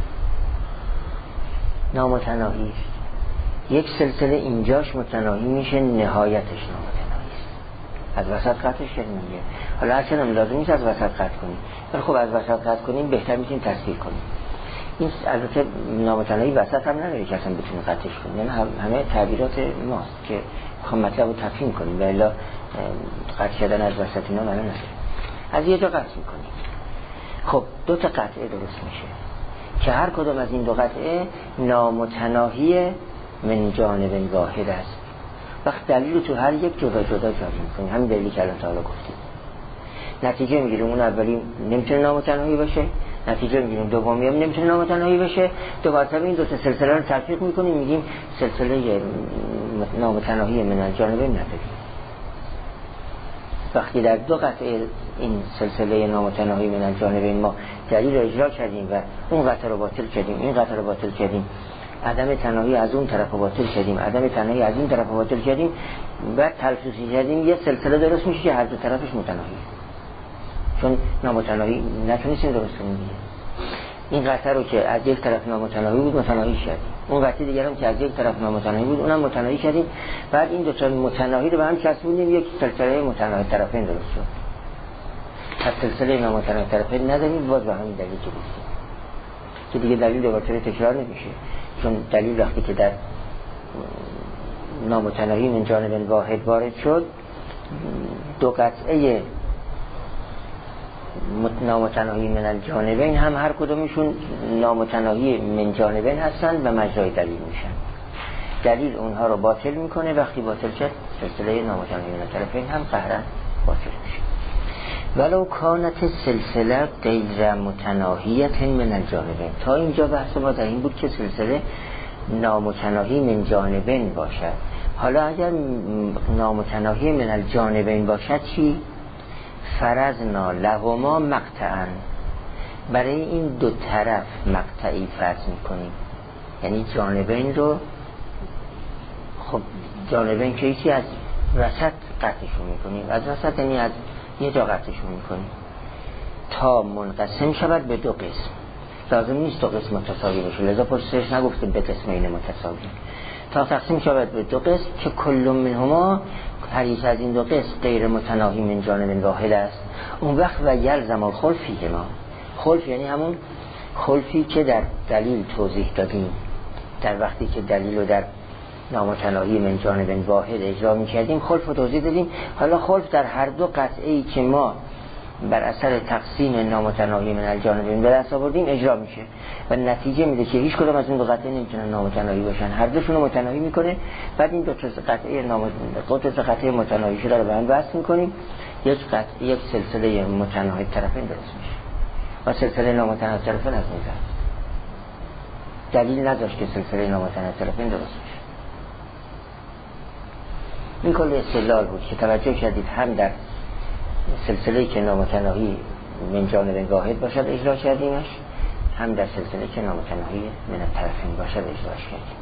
نامتناهی است. یک سلسله اینجاش متناهی میشه، نهایتش نامتناهی است. از وسط قطعش کردیم دیگه. حالا هرچند هم لازم نیست از وسط قطع کنیم، ولی خب از وسط قطع کنیم بهتر میتونیم تصدیق کنیم. این البته نامتناهی وسط هم نداره که اصلا بتونیم قطعش کنیم، یعنی همه تعبیرات ماست که میخوام مطلب رو تفهیم کنیم، ولی قطع کردن از وسط اینا معنی نداره. از یه جا قطع میکنیم. خب دو تا قطعه درست میشه که هر کدام از این دو قطعه نامتناهی من جانب واحد است. وقت دلیل تو هر یک جدا جدا جاری میکنیم، همین دلیلی که الان تا حالا گفتیم. نتیجه میگیریم اون اولی نمیتونه نامتناهی باشه، نتیجه میگیریم دومی هم نمیتونه نامتناهی باشه. دو مرتبه این دو تا سلسله رو تفکیک میکنیم، میگیم سلسله نامتناهی من جانب نداریم. وقتی در دو قطعه این سلسله نامتناهی من جانب ما دلیل رو اجرا کردیم و اون قطعه رو باطل کردیم، این قطعه رو باطل کردیم، عدم تناهی از اون طرف رو باطل کردیم، عدم تناهی از این طرف رو باطل کردیم، بعد تلفیقی کردیم، یه سلسله درست میشه که هر دو طرفش متناهی. چون نامتناهی نتونستیم درست کنیم دیگه. این قطعه رو که از یک طرف نامتناهی بود متناهی کردیم، اون قطعه دیگه هم که از یک طرف نامتناهی بود اونم متناهی کردیم، بعد این دو تا متناهی رو به هم چسبوندیم، یک سلسله متناهی طرفین درست شد. از سلسله نامتناهی طرفین نداریم، باز به همین دلیل که گفتیم که دیگه دلیل دوباره تکرار نمیشه، چون دلیل وقتی که در نامتناهی من جانب واحد وارد شد، دو قطعه نامتناهی من الجانبین هم هر کدومشون نامتناهی من جانبین هستن و مجرای دلیل میشن. دلیل اونها رو باطل میکنه، وقتی باطل شد سلسله نامتناهی من الطرفین هم قهرن باطل میشه. ولو کانت سلسله غیر متناهیت من الجانبین. تا اینجا بحث ما در این بود که سلسله نامتناهی من جانبین باشد. حالا اگر نامتناهی من الجانبین باشد چی؟ فرضنا لهما مقطعا، برای این دو طرف مقطعی فرض میکنیم، یعنی جانبین رو، خب جانبین که یکی از وسط قطعشون میکنیم، از وسط یعنی از یه جا قطعشون میکنیم تا منقسم شود به دو قسم. لازم نیست دو قسم متساوی باشه، لذا پشتش نگفتیم به قسمین متساوی، تا تقسیم شود به دو قسم که کل منهما، هر یک از این دو قسم غیر متناهی من جانب واحد است. اون وقت و یلزم الخلف فیهما. خلف یعنی همون خلفی که در دلیل توضیح دادیم، در وقتی که دلیل رو در نامتناهی من جانب واحد اجرا می‌کردیم خلف رو توضیح دادیم. حالا خلف در هر دو قطعه‌ای که ما بر اثر تقسیم نامتناهی من الجانبین به دست آوردیم اجرا میشه و نتیجه میده که هیچ کدوم از این دو قطعه نمیتونن نامتناهی باشن، هر دوشون رو متناهی میکنه. بعد این دو تا قطعه متناهی شده رو به هم وصل میکنیم، یک سلسله متناهی طرفین درست میشه و سلسله نامتناهی طرفین از میزن. دلیل نداشت که سلسله نامتناهی طرفین درست میشه. این کل استدلال بود که توجه کردید هم در سلسله‌ای که نامتناهی من جانب واحد باشد اجرا کردیمش، هم در سلسله که نامتناهی من الطرفین باشد اجراش کردیم.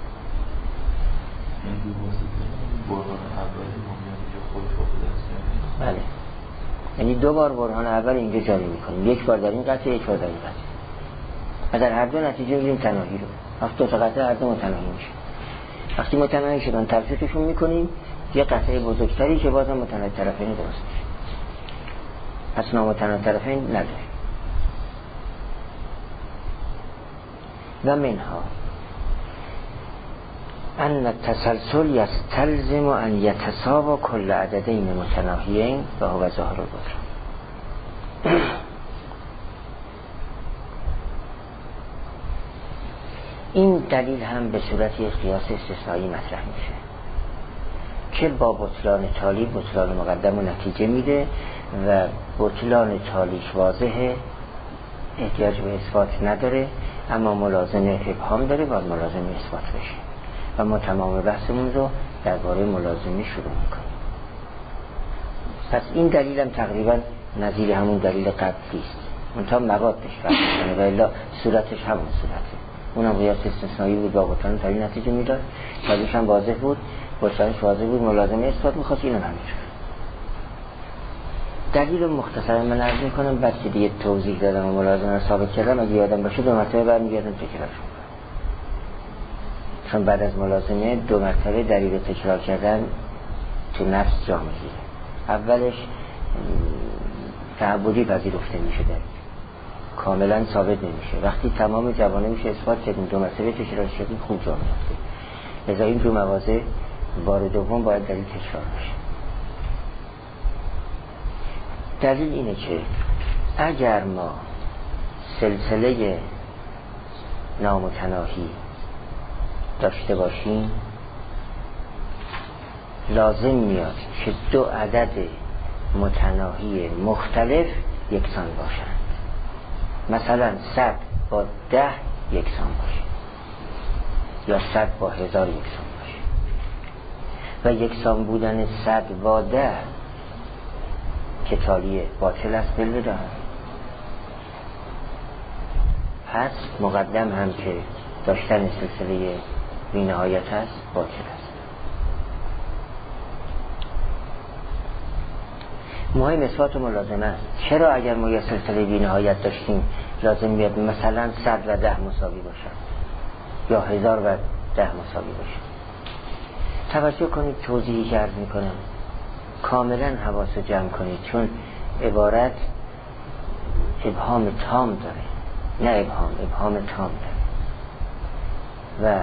بله، یعنی دو بار برهان اول اینجا جاری میکنیم، یک بار در این قطعه، یک بار در این قطعه، و در هر دو نتیجه میگیریم تناهی رو. وقتی دو تا قطعه هر دو متناهی میشه، وقتی متناهی شدن تلفیقشون میکنیم یه قطعه بزرگتری که بازم متناهی طرفین درست میشه. پس نامتناهی طرفین نداره. و منها ان التسلسل یستلزم ان یتساوی کل عددین متناهیین و هو ظاهر القدرة. این دلیل هم به صورت یک قیاس استثنایی مطرح میشه که با بطلان تالی بطلان مقدم و نتیجه میده و بطلان تالیش واضحه، احتیاج به اثبات نداره، اما ملازم ابهام داره، باید ملازم اثبات بشه و ما تمام بحثمون رو درباره ملازمه شروع میکنیم. پس این دلیل هم تقریبا نظیر همون دلیل قبلی است، منتها موادش فرق میکنه و الا صورتش همون صورته. اونم قیاس استثنایی بود، با بطلان تالی نتیجه میداد، تالیش هم واضح بود، بطلانش واضح بود، ملازمه اثبات میخواست، اینم همینجور. دلیل مختصرا من عرض میکنم، بعد که دیگه توضیح دادم و ملازمه رو ثابت کردم، اگه یادم باشه 2 مرتبه برمیگردم تکرارش میکنم، چون بعد از ملازمه 2 مرتبه دلیل تکرار کردن تو نفس جا میگیره. اولش تعبدی پذیرفته میشه، کاملا ثابت نمیشه، وقتی تمام جوانه میشه اثبات کردیم 2 مرتبه تکرارش کردیم خوب جا میفته. لذا این دو مواضع بار دوم باید دلیل تکرار بشه. دلیل اینه که اگر ما سلسله نامتناهی داشته باشیم لازم میاد که 2 عدد متناهی مختلف یکسان باشند. مثلا 100 با 10 یکسان باشه یا 100 با 1000 یکسان باشه و یکسان بودن 100 با 10 که تالیه باطل است دل دارم. پس مقدم هم که داشتن سلسله بی نهایت است باطل است. مهم اثبات و ملازمه است. چرا اگر ما یه سلسله بی نهایت داشتیم لازم بیاد مثلا 100 و 10 مساوی باشن یا 1000 و 10 مساوی باشن؟ توجه کنید توضیحی که عرض میکنم کاملا حواس رو جمع کنید، چون عبارت ابهام تام داره، نه ابهام تام داره و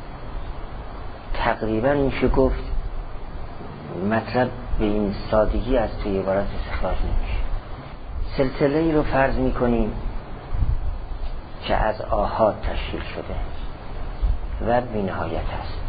تقریبا میشه گفت مطلب به این سادگی از توی عبارت استخراج نمیشه. سلسله ای رو فرض میکنیم که از آحاد تشکیل شده و بی نهایت است.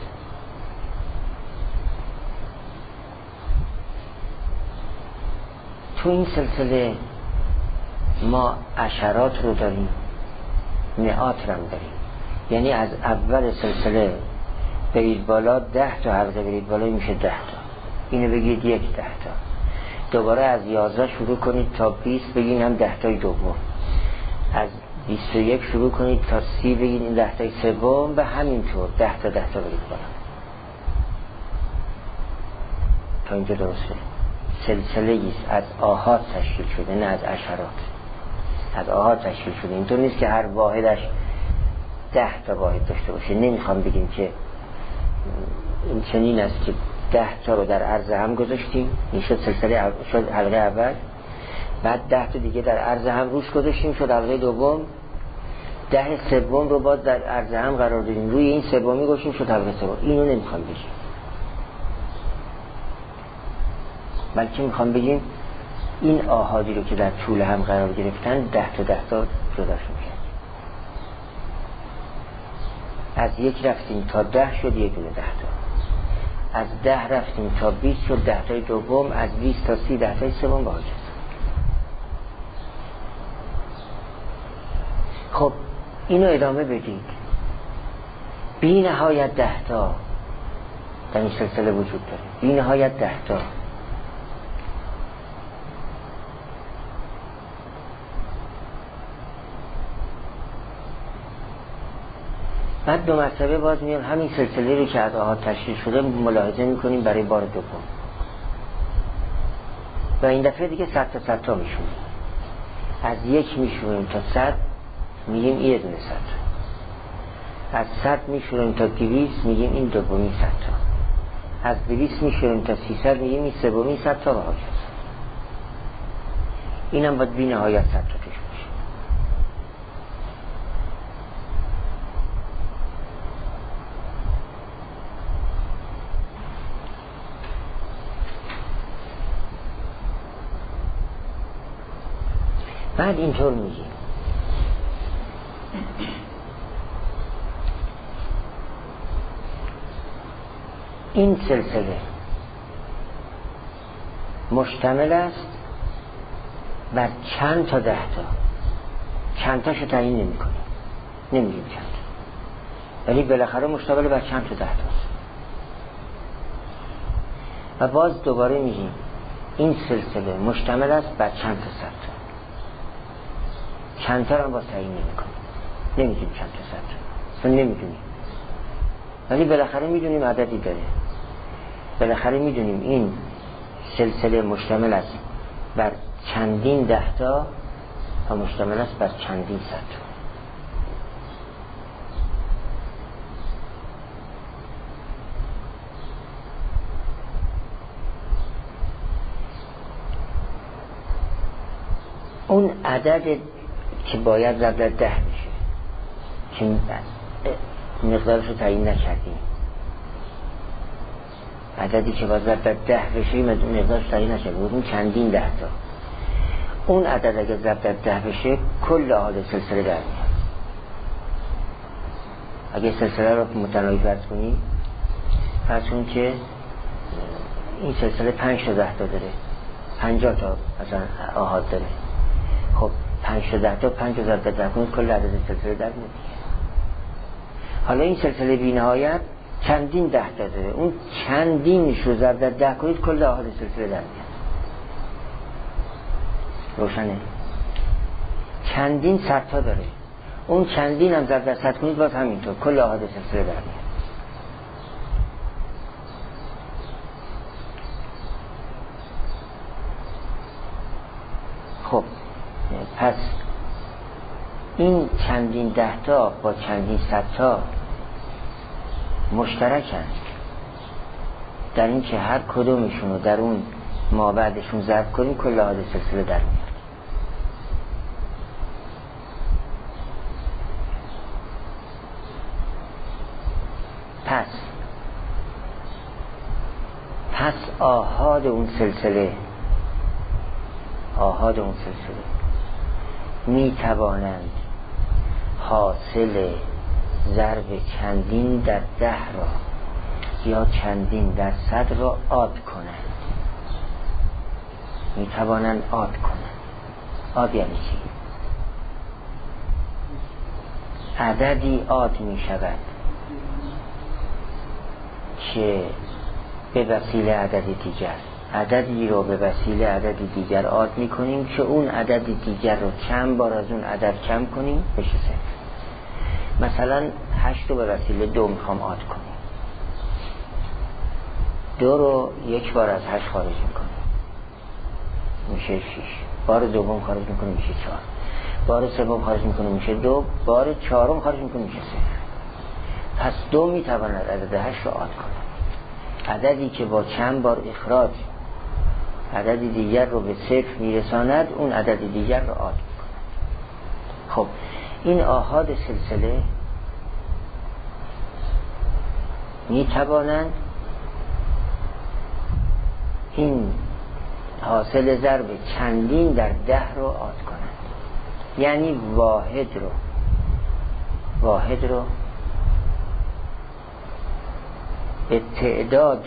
تو این سلسله ما عشرات رو داریم، مئات رو داریم، یعنی از اول سلسله برید بالا 10 تا حلقه برید بالا میشه 10 تا، اینو بگید 1 10 تا، دوباره از 11 شروع کنید تا 20 بگید هم 10 تای دوم، از 21 شروع کنید تا 30 بگید این 10 تای سوم و همینطور 10 تا 10 تا برید بالا تا اینجا درسته. سلسله ایست از آحاد تشکیل شده، نه از عشرات. از آحاد تشکیل شده، اینطور نیست که هر واحدش 10 تا واحد داشته باشه. نمیخوام بگیم که این چنین است که 10 تا رو در عرض هم گذاشتیم، این شد سلسله، شد حلقه اول، بعد 10 تا دیگه در عرض هم روش گذاشتیم شد حلقه دوم، 10 سوم رو باز در عرض هم قرار دادیم روی این سومی گذاشتیم شد حلقه سوم. اینو نمیخوام بگیم، بلکه میخوام بگیم این آحادی رو که در طول هم قرار گرفتن 10 تا 10 تا جداش میشه. از 1 رفتیم تا 10 شد 1 دونه 10 تا، از 10 رفتیم تا 20 شد 10 تای دوم، از 20 تا 30 10 تای سوم با حاجت. خب اینو ادامه بدید، بی نهایت 10 تا در این سلسله وجود داره، بی نهایت 10 تا. بعد 2 مرتبه باز میاد همین سلسله رو که از آحاد تشکیل شده ملاحظه میکنیم برای بار دوم و این دفعه دیگه 100 تا 100 تا میشونیم، از 1 میشونیم تا 100 میگیم یه دونه 100 تا، از 100 میشونیم تا 200 میگیم این دومی 100 تا، از 200 میشونیم تا 300 میگیم این سومی 100 تا و حاجت. اینم باید بی نهایت 100 تا توش باشه. بعد اینطور میگیم این سلسله مشتمل است بر چند تا 10 تا. چند تاشو تعیین نمی کنیم، نمیگیم چند تا، ولی بالاخره مشتمل بر چند تا 10 تاست. و باز دوباره میگیم این سلسله مشتمل است بر چند تا 100 تا. چند تا رو باز تعیین نمی کنیم، نمیگیم چند تا 100 تا، اصلا نمیدونیم، ولی بالاخره میدونیم عددی داره. بالاخره میدونیم این سلسله مشتمل است بر چندین 10 تا و مشتمل است بر چندین 100 تا. اون عدد که باید ضرب در 10 بشه که مقدارش رو تعیین نکردیم، عددی که باید ضرب در 10 بشه مقدارش تعیین نکردیم، بودیم چندین 10 تا. اون عدد اگر ضرب در 10 بشه کل احاد سلسله در میاد. اگه سلسله رو متناهی فرض کنی، فرض کن که این سلسله 5 تا 10 تا داره، 50 تا مثلا احاد داره. خب 5 تا 10 تا 5 تا ضرب در 10 کنید کل عدد سلسله در میاد. حالا این سلسله بی نهایت چندین 10 تا داره، اون چندینش رو ضرب در 10 کنید کل احاد سلسله در میاد. روشنه؟ چندین 100 تا داره، اون چندین هم ضرب در 100 کنید باز همینطور کل احاد سلسله در میاد. خب پس این چندین 10 تا با چندین 100 تا مشترکن در این که هر کدومشون رو در اون ما بعدشون ضرب کنیم کل احاد سلسله در میاد. پس آحاد اون سلسله می توانند حاصل ضرب چندین در 10 را یا چندین در 100 را عاد کنند. می توانند عاد کنند. عاد یعنی چی؟ عددی عاد می شود که به وسیله عدد دیگر، عددی رو به وسیله عدد دیگر عاد می کنیم که اون عدد دیگر رو چند بار از اون عدد کم کنیم بشه 0. مثلا 8 رو به وسیله 2 میخوام عاد کنیم، 2 رو یک بار از 8 خارج میکنیم میشه 6، بار دوم خارج میکنیم میشه 4، بار سوم خارج میکنیم میشه 2، بار چهارم خارج میکنیم میشه 0. پس 2 میتواند عدد 8 رو عاد کنه. عددی که با چند بار اخراج عدد دیگر رو به 0 میرساند اون عدد دیگر رو عاد میکند. خب این آحاد سلسله میتوانند این حاصل ضرب چندین در 10 رو عاد کنند، یعنی واحد رو به تعداد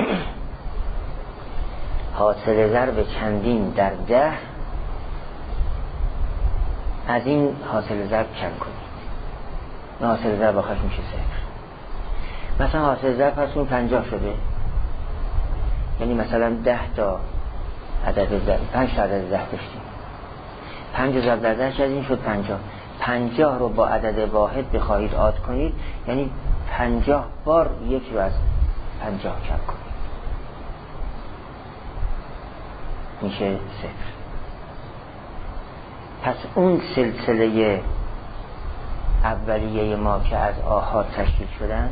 حاصل ضرب چندین در 10 از این حاصل ضرب کم کنید. حاصل ضرب آخرش میشه 0. مثلا حاصل ضرب پس اون 50 شده، یعنی مثلا 10 تا عدد ضرب 5 تا عدد 10 داشتیم، 5 ضرب در 10 این شد 50. 50 رو با عدد واحد بخواهید عاد کنید یعنی 50 بار یک رو از 50 کم کنید میشه 0. پس اون سلسله اولیه ما که از آحاد تشکیل شدن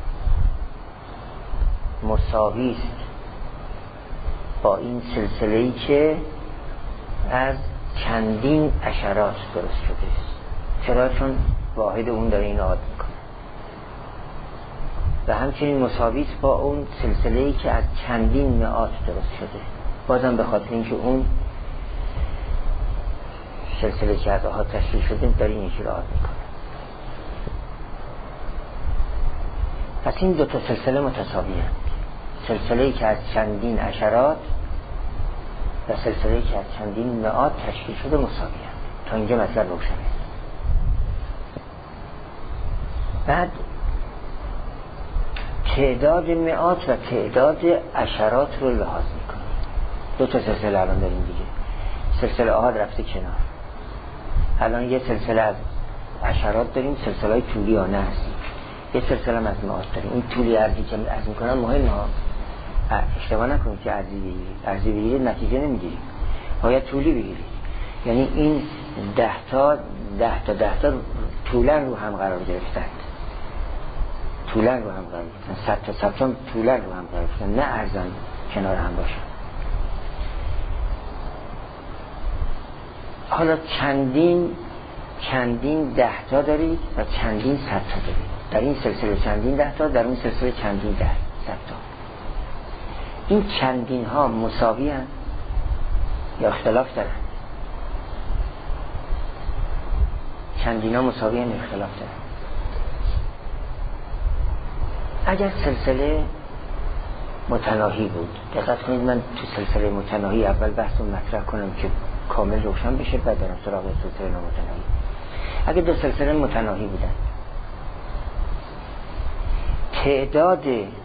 مساوی است با این سلسله‌ای که از چندین عشرات درست شده. چرا؟ چون واحد اون داره این عاد میکنه و همچنین مساویس با اون سلسله‌ای که از چندین مئات درست شده، بازم به خاطر اینکه اون سلسله که از آهات تشکیل شده داره اینجور عاد میکنه. پس این دو تا سلسله متساوی هستند، سلسله‌ای که از چندین عشرات و سلسله‌ای که از چندین مئات تشکیل شده مساوی هستند. تا اینجا مطلب روشنه. بعد تعداد مئات و تعداد عشرات رو لحاظ میکنه. دو تا سلسله الان داریم دیگه. سلسله آهاد رفته کنار، الان یه سلسله از عشرات داریم، سلسله های طولی ها نه هستی، یه سلسله هم از مئات داریم. این طولی ارزی که از میکنن مهم ها، اشتباه نکنید که ارزی بگیرید نتیجه نمیگیرید، باید طولی بگیرید. یعنی این 10 تا طولا رو هم قرار گرفتند، طولن رو هم قرار گرفتن، 100 تا طولن رو هم قرار گرفتن، نه ارزن کنار هم باشن. حالا چندین 10 تا دارید و چندین 100 تا دارید. در این سلسله چندین 10 تا، در اون سلسله چندین 100 تا. این چندین ها مساوی هستند یا اختلاف دارند؟ چندین ها مساوی هستند یا اختلاف دارند؟ اگر سلسله متناهی بود، دقت کنید من تو سلسله متناهی اول بحث رو مطرح کنم که کامل روشن بشه، بعد برم سراغ سلسله نامتناهی. اگر دو سلسله متناهی بودن، تعداد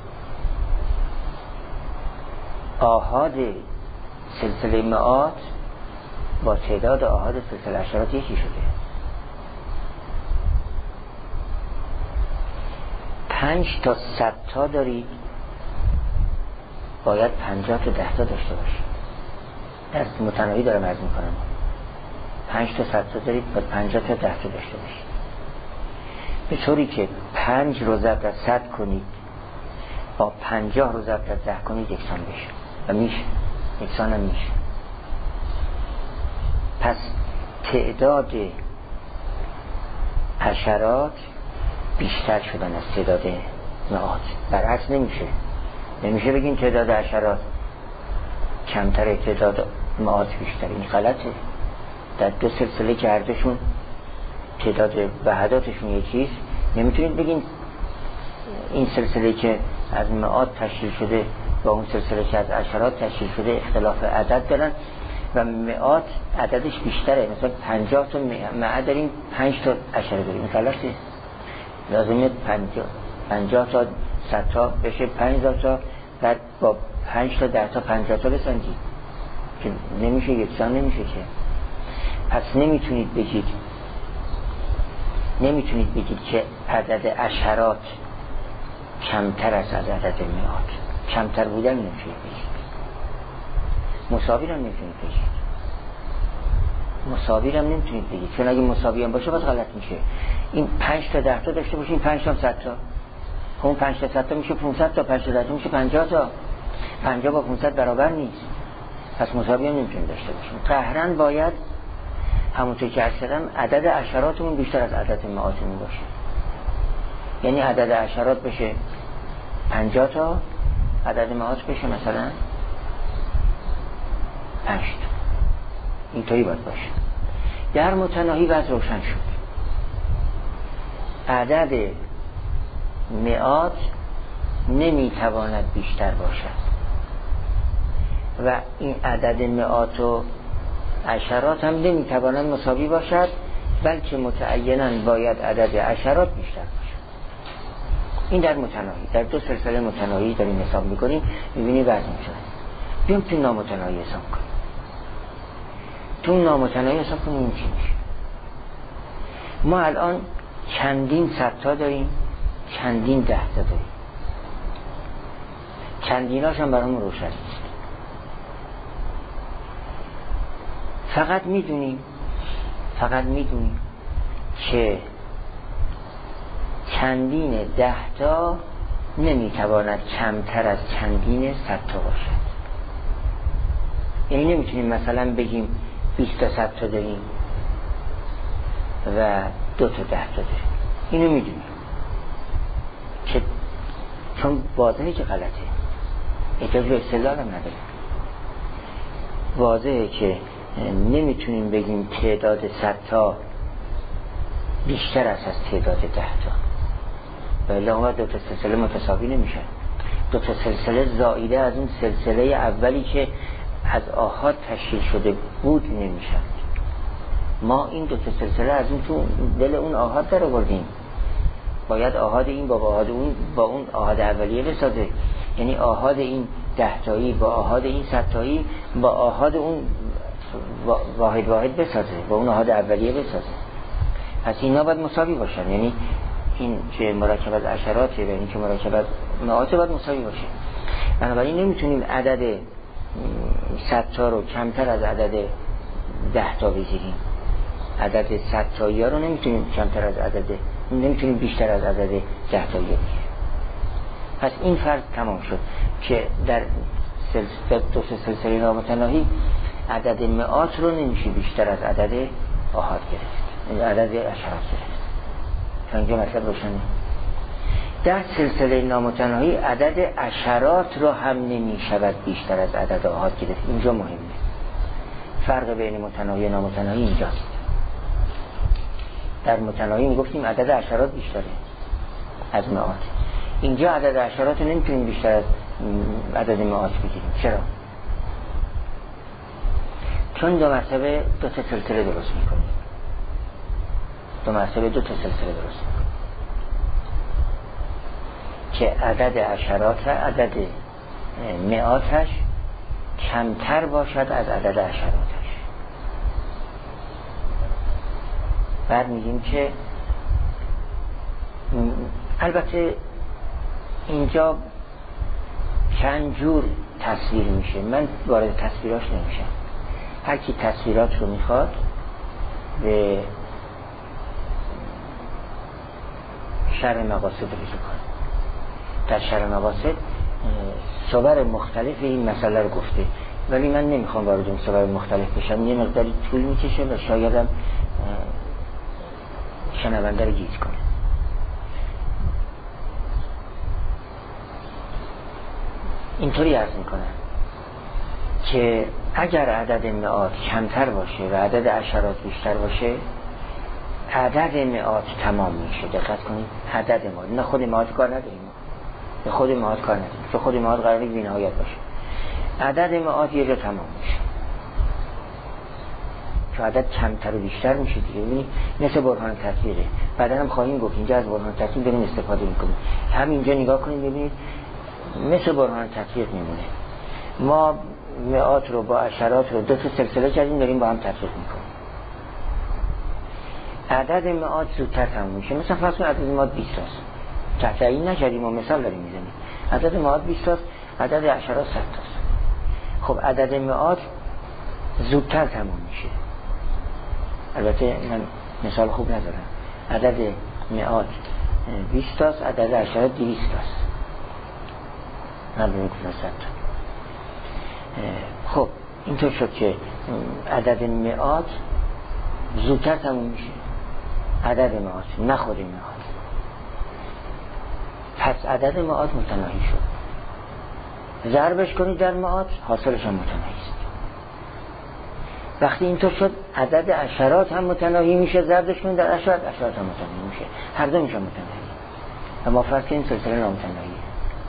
آحاد سلسله مئات با تعداد آحاد سلسله عشرات یکی شده. 5 تا 100 تا دارید، باید 50 تا 10 تا داشته باشید. در متناهی دارم عرض میکنم. 5 تا 100 تا دارید، باید 50 تا 10 تا داشته باشید، به طوری که 5 رو ضرب در 100 کنید با 50 رو ضرب در 10 کنید یکسان بشه و میشه، یکسان هم میشه. پس تعداد عشرات بیشتر شدن از تعداد مئات. برعکس نمیشه بگین تعداد عشرات کمتره تعداد مئات بیشتر. این غلطه. در دو سلسله که هر دوشون تعداد وحداتشون یکیست، نمیتونید بگین این سلسله که از مئات تشکیل شده با اون سلسله که از عشرات تشکیل شده اختلاف عدد دارن و مئات عددش بیشتره. مثلا 50 تا مئه داریم، 5 تا عشره داریم. این غلطه. لازمه 50 تا 100 تا بشه 5000 تا، بعد با 5 تا 10 تا 50 تا بسنجید که نمیشه، یکسان نمیشه که. پس نمیتونید بگید که عدد عشرات کمتر از عدد مئات. کمتر بودن نمیشه بگید. مساوی هم نمیتونید بگید. چون اگه مساوی هم باشه باید غلط میشه. این 5 تا 10 تا داشته باشین، 5 تا 100 تا، اون 5 تا 100 تا میشه 500 تا، 5 تا 10 تا میشه 50 تا. 50 با 500 برابر نیست. پس مساوی هم نمیتونید داشته باشین. قهرن باید همونطور که عرض کردم عدد عشراتمون بیشتر از عدد مئاتمون باشه. یعنی عدد عشرات بشه 50 تا، عدد مئات بشه مثلا 5 تا. اینطوری باید باشه. در متناهی وضع روشن شد. عدد مئات نمیتواند بیشتر باشد و این عدد مئات و عشرات هم نمیتواند مساوی باشد، بلکه متعیناً باید عدد عشرات بیشتر باشد. این در متناهی. در دو سلسله متناهی داریم حساب میکنیم، میبینی وضع میشه. بیام تو نامتناهی حساب کنیم. تو نامتناهی حساب کنیم این چی میشه. ما الان چندین 100 تا داریم، چندین 10 تا داریم. چندیناش هم برامون روشن است. فقط میدونیم که چندین 10 تا نمیتواند کمتر از چندین 100 تا باشد. یعنی نمیتونیم مثلا بگیم 20 تا 100 تا داریم و 2 تا 10 تا داریم. اینو میدونیم که چون واضحه که غلطه، احتیاج به استدلال هم نداره. واضحه که نمیتونیم بگیم تعداد 100 تا بیشتر از تعداد 10 تا، ولی اون 2 تا سلسله متساوی نمیشن. 2 تا سلسله زائیده از اون سلسله اولی که از آحاد تشکیل شده بود نمیشن. ما این 2 تا سلسله از اون تو دل اون آحاد در آوردیم، باید آحاد این با آحاد اون با اون آحاد اولیه بسازه. یعنی آحاد این 10 تایی با آحاد این 100 تایی با آحاد اون واحد بسازه، با اون آحاد اولیه بسازه. پس اینا باید مساوی باشن. یعنی این که مرکبات عشراته و این که مرکبات مئات باید مساوی باشه. بنابراین نمیتونیم عدد 100 تا رو کمتر از عدد 10 تا بگیریم. عدد 100 تایی ها رو نمیتونیم کمتر از نمیتونیم بیشتر از عدد 10 تایی بگیریم. پس این فرض تمام شد که در 2 سلسله نامتناهی عدد مئات رو نمیشه بیشتر از عدد آحاد گرفت، عدد عشرات گرفت. تا اینجا مطلب روشنه. در سلسله نامتناهی عدد عشرات رو هم نمی شود بیشتر از عدد آحاد گرفت. اینجا مهمه. فرق بین متناهی و نامتناهی اینجاست. در متناهی میگفتیم عدد عشرات بیشتره از مئات. اینجا عدد عشرات رو نمیتونیم بیشتر از عدد مئات بگیریم. چرا؟ چون 2 مرتبه 2 تا سلسله درست میکنیم. 2 مرتبه 2 تا سلسله درست میکنیم که عدد عشرات عدد مئاتش کمتر باشد از عدد عشراتش. بعد میگیم که البته اینجا چند جور تصویر میشه، من وارد تصویراش نمیشم. هر کی تصویرات رو میخواد به شرح مقاصد رجوع کنه. در شرح مقاصد صور مختلف این مسئله رو گفته، ولی من نمیخوام وارد اون صور مختلف بشم. یه مقداری طول میکشه و شایدم شنونده رو گیج کنه. اینطوری عرض میکنم که اگر عدد مئات کمتر باشه و عدد عشرات بیشتر باشه، عدد مئات تمام میشه. دقت کنید، عدد مئات، نه خود مئات کار نداریم، به خود مئات کار نداریم، چون خود مئات قراره بی نهایت باشه. عدد مئات یه جا تمام میشه، چون عدد کمتر و بیشتر میشه دیگه. ببینید مثل برهان تصویره، بعدا هم خواهیم گفت اینجا از برهان تصویر داریم استفاده میکنیم. همینجا نگاه کنید ببینید مثل برهان تصویر میمونه. ما مئات رو با عشرات رو 2 تا سلسله کردیم، داریم با هم تفکیک میکنیم. عدد مئات زودتر تموم میشه. مثلا فرض کنید عدد مئات 20 است، تحت این نکردیم و مثال داریم میزنیم. عدد مئات 20 است، عدد عشرات 100 است. خب عدد مئات زودتر تموم میشه. البته من مثال خوب ندارم. عدد مئات 20 است، عدد عشرات 200 است. نمی‌دونم کجا 100. خب اینطور شد که عدد مئات زودتر تموم میشه. عدد مئات، نه خود مئات. پس عدد مئات متناهی شد. ضربش کنید در مئات، حاصلش هم متناهی است. وقتی اینطور شد عدد عشرات هم متناهی میشه، ضربش کنید در عشرات، عشرات هم متناهی میشه. هر دو میشن متناهی. و ما فرض کنیم سلسله نامتناهیه.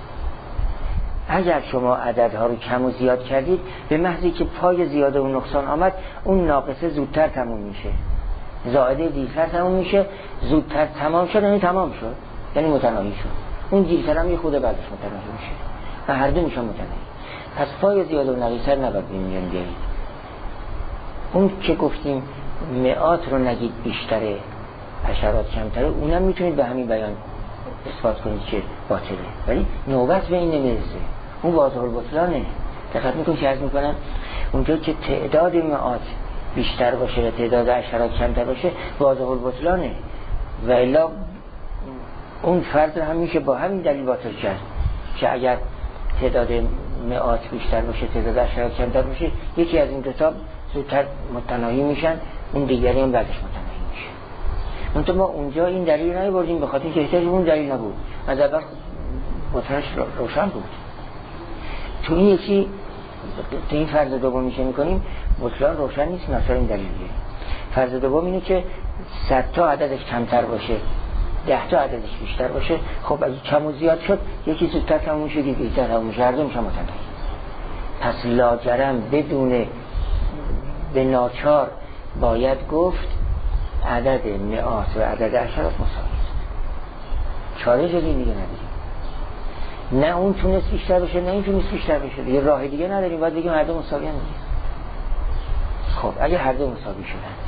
اگر شما عددها رو کم و زیاد کردید، به محضی که پای زیاده و نقصان آمد، اون ناقصه زودتر تموم میشه، زائده دیرتر تموم میشه. زودتر تمام شد یعنی تمام شد، یعنی متناهی شد. اون دیرتر هم یه خود بعدش متناهی میشه و هر دو میشن متناهی. پس پای زیاده و نقیصر نباید بیان بیارید. اون که گفتیم مئات رو نگید بیشتره، عشرات کمتره، اونم میتونید به همین بیان اثبات کنید که باطله، ولی نوبت به این نمیرسه. اون واضح البطلانه. دقت میکنید که عرض میکنم اونجا که تعداد مئات بیشتر باشه و تعداد عشرات کمتر باشه واضح البطلانه، و الا اون فرض هم میشه با همین دلیل باطل کرد که اگر تعداد مئات بیشتر باشه تعداد عشرات کمتر باشه، یکی از این دو تا زودتر متناهی میشن، اون دیگری هم بعدش متناهی میشه. منتها ما اونجا این دلیل نیاوردیم به خاطر که احتیاج اون دلیل نبود، از اول متنش روشن بود. تو این یکی تو این فرض دومی که میکنیم مطلقا روشن نیست مثلا این دلیلیه. فرض دوم اینه که 100 تا عددش کمتر باشه 10 تا عددش بیشتر باشه، خب اگه کم و زیاد شد یکی زودتر تموم شد یکی دیرتر تموم شد، هر دو میشن متناهی. پس لاجرم بدون به ناچار باید گفت عدد مئات و عدد عشرات مساوی است. چاره جدی دیگه نداریم. نه اون تونست بیشتر بشه نه این تونست بیشتر بشه، دیگه راه دیگه نداریم، باید بگیم هر دو مساوی هم دیگه. خب اگه هر دو مساوی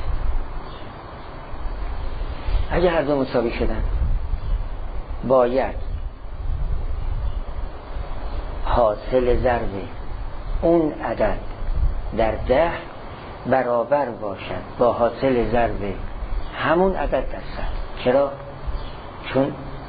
شدن باید حاصل ضرب اون عدد در 10 برابر باشد با حاصل ضرب همون عدد در 100. چرا؟ چون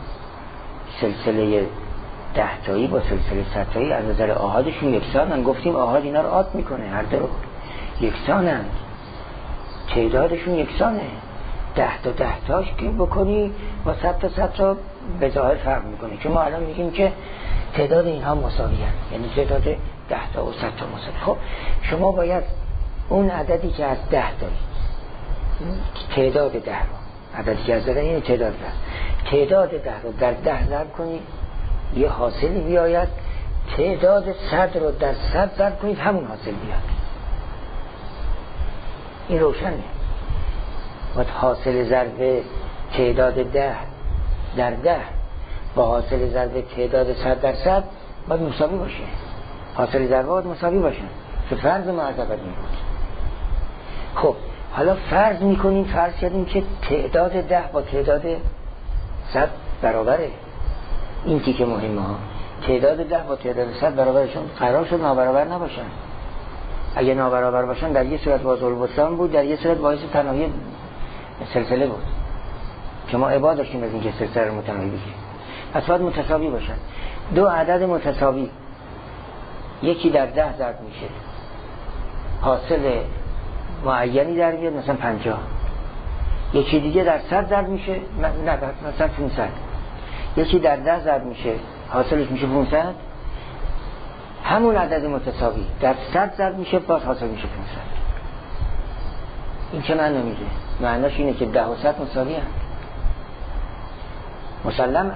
سلسله 10 تایی با سلسله 100 تایی از نظر آحادشون یکسانن. گفتیم آحاد اینا رو عاد میکنه، هر دو یکسانن، تعدادشون یکسانه. 10 تا 10 تاش که بکنی با 100 تا 100 تا به ظاهر فرق میکنه، چون ما الان میگیم که تعداد اینها مساوی هست، یعنی تعداد 10 تا و 100 تا مساوی. خب شما باید اون عددی که از 10 تایی تعداد 10 رو عددی که از 10 یعنی تعداد 10 رو در 10 ضرب کنی یه حاصلی بیاید، تعداد 100 رو در 100 ضرب کنید همون حاصل بیاد. این روشنه. باید حاصل ضرب تعداد 10 در 10 با حاصل ضرب تعداد 100 در 100 باید مساوی باشه. حاصل ضرب باید مساوی باشه که فرض معتبر این بود. خب حالا فرض کردیم که تعداد 10 با تعداد 100 برابره. این که مهمه ها، تعداد 10 با تعداد 100 برابرشون قرار شد نابرابر نباشن. اگه نابرابر باشن در یه صورت باز البطلان بود، در یه صورت باعث تناهی سلسله بود که ما عباد داشتیم از این که سلسله رو متناهی بگیریم. پس باید متساوی باشن. دو عدد متساوی یکی در 10 ضرب میشه حاصل معینی در بیاد مثلا 50، یکی دیگه در 100 ضرب میشه نه مثلا 500، یکی در 10 ضرب میشه حاصلش میشه 500، همون عدد متساوی در 100 ضرب میشه باز حاصل میشه 500. این چه معنی میده؟ معناش اینه که 10 و 100 مساوی هست. مسلم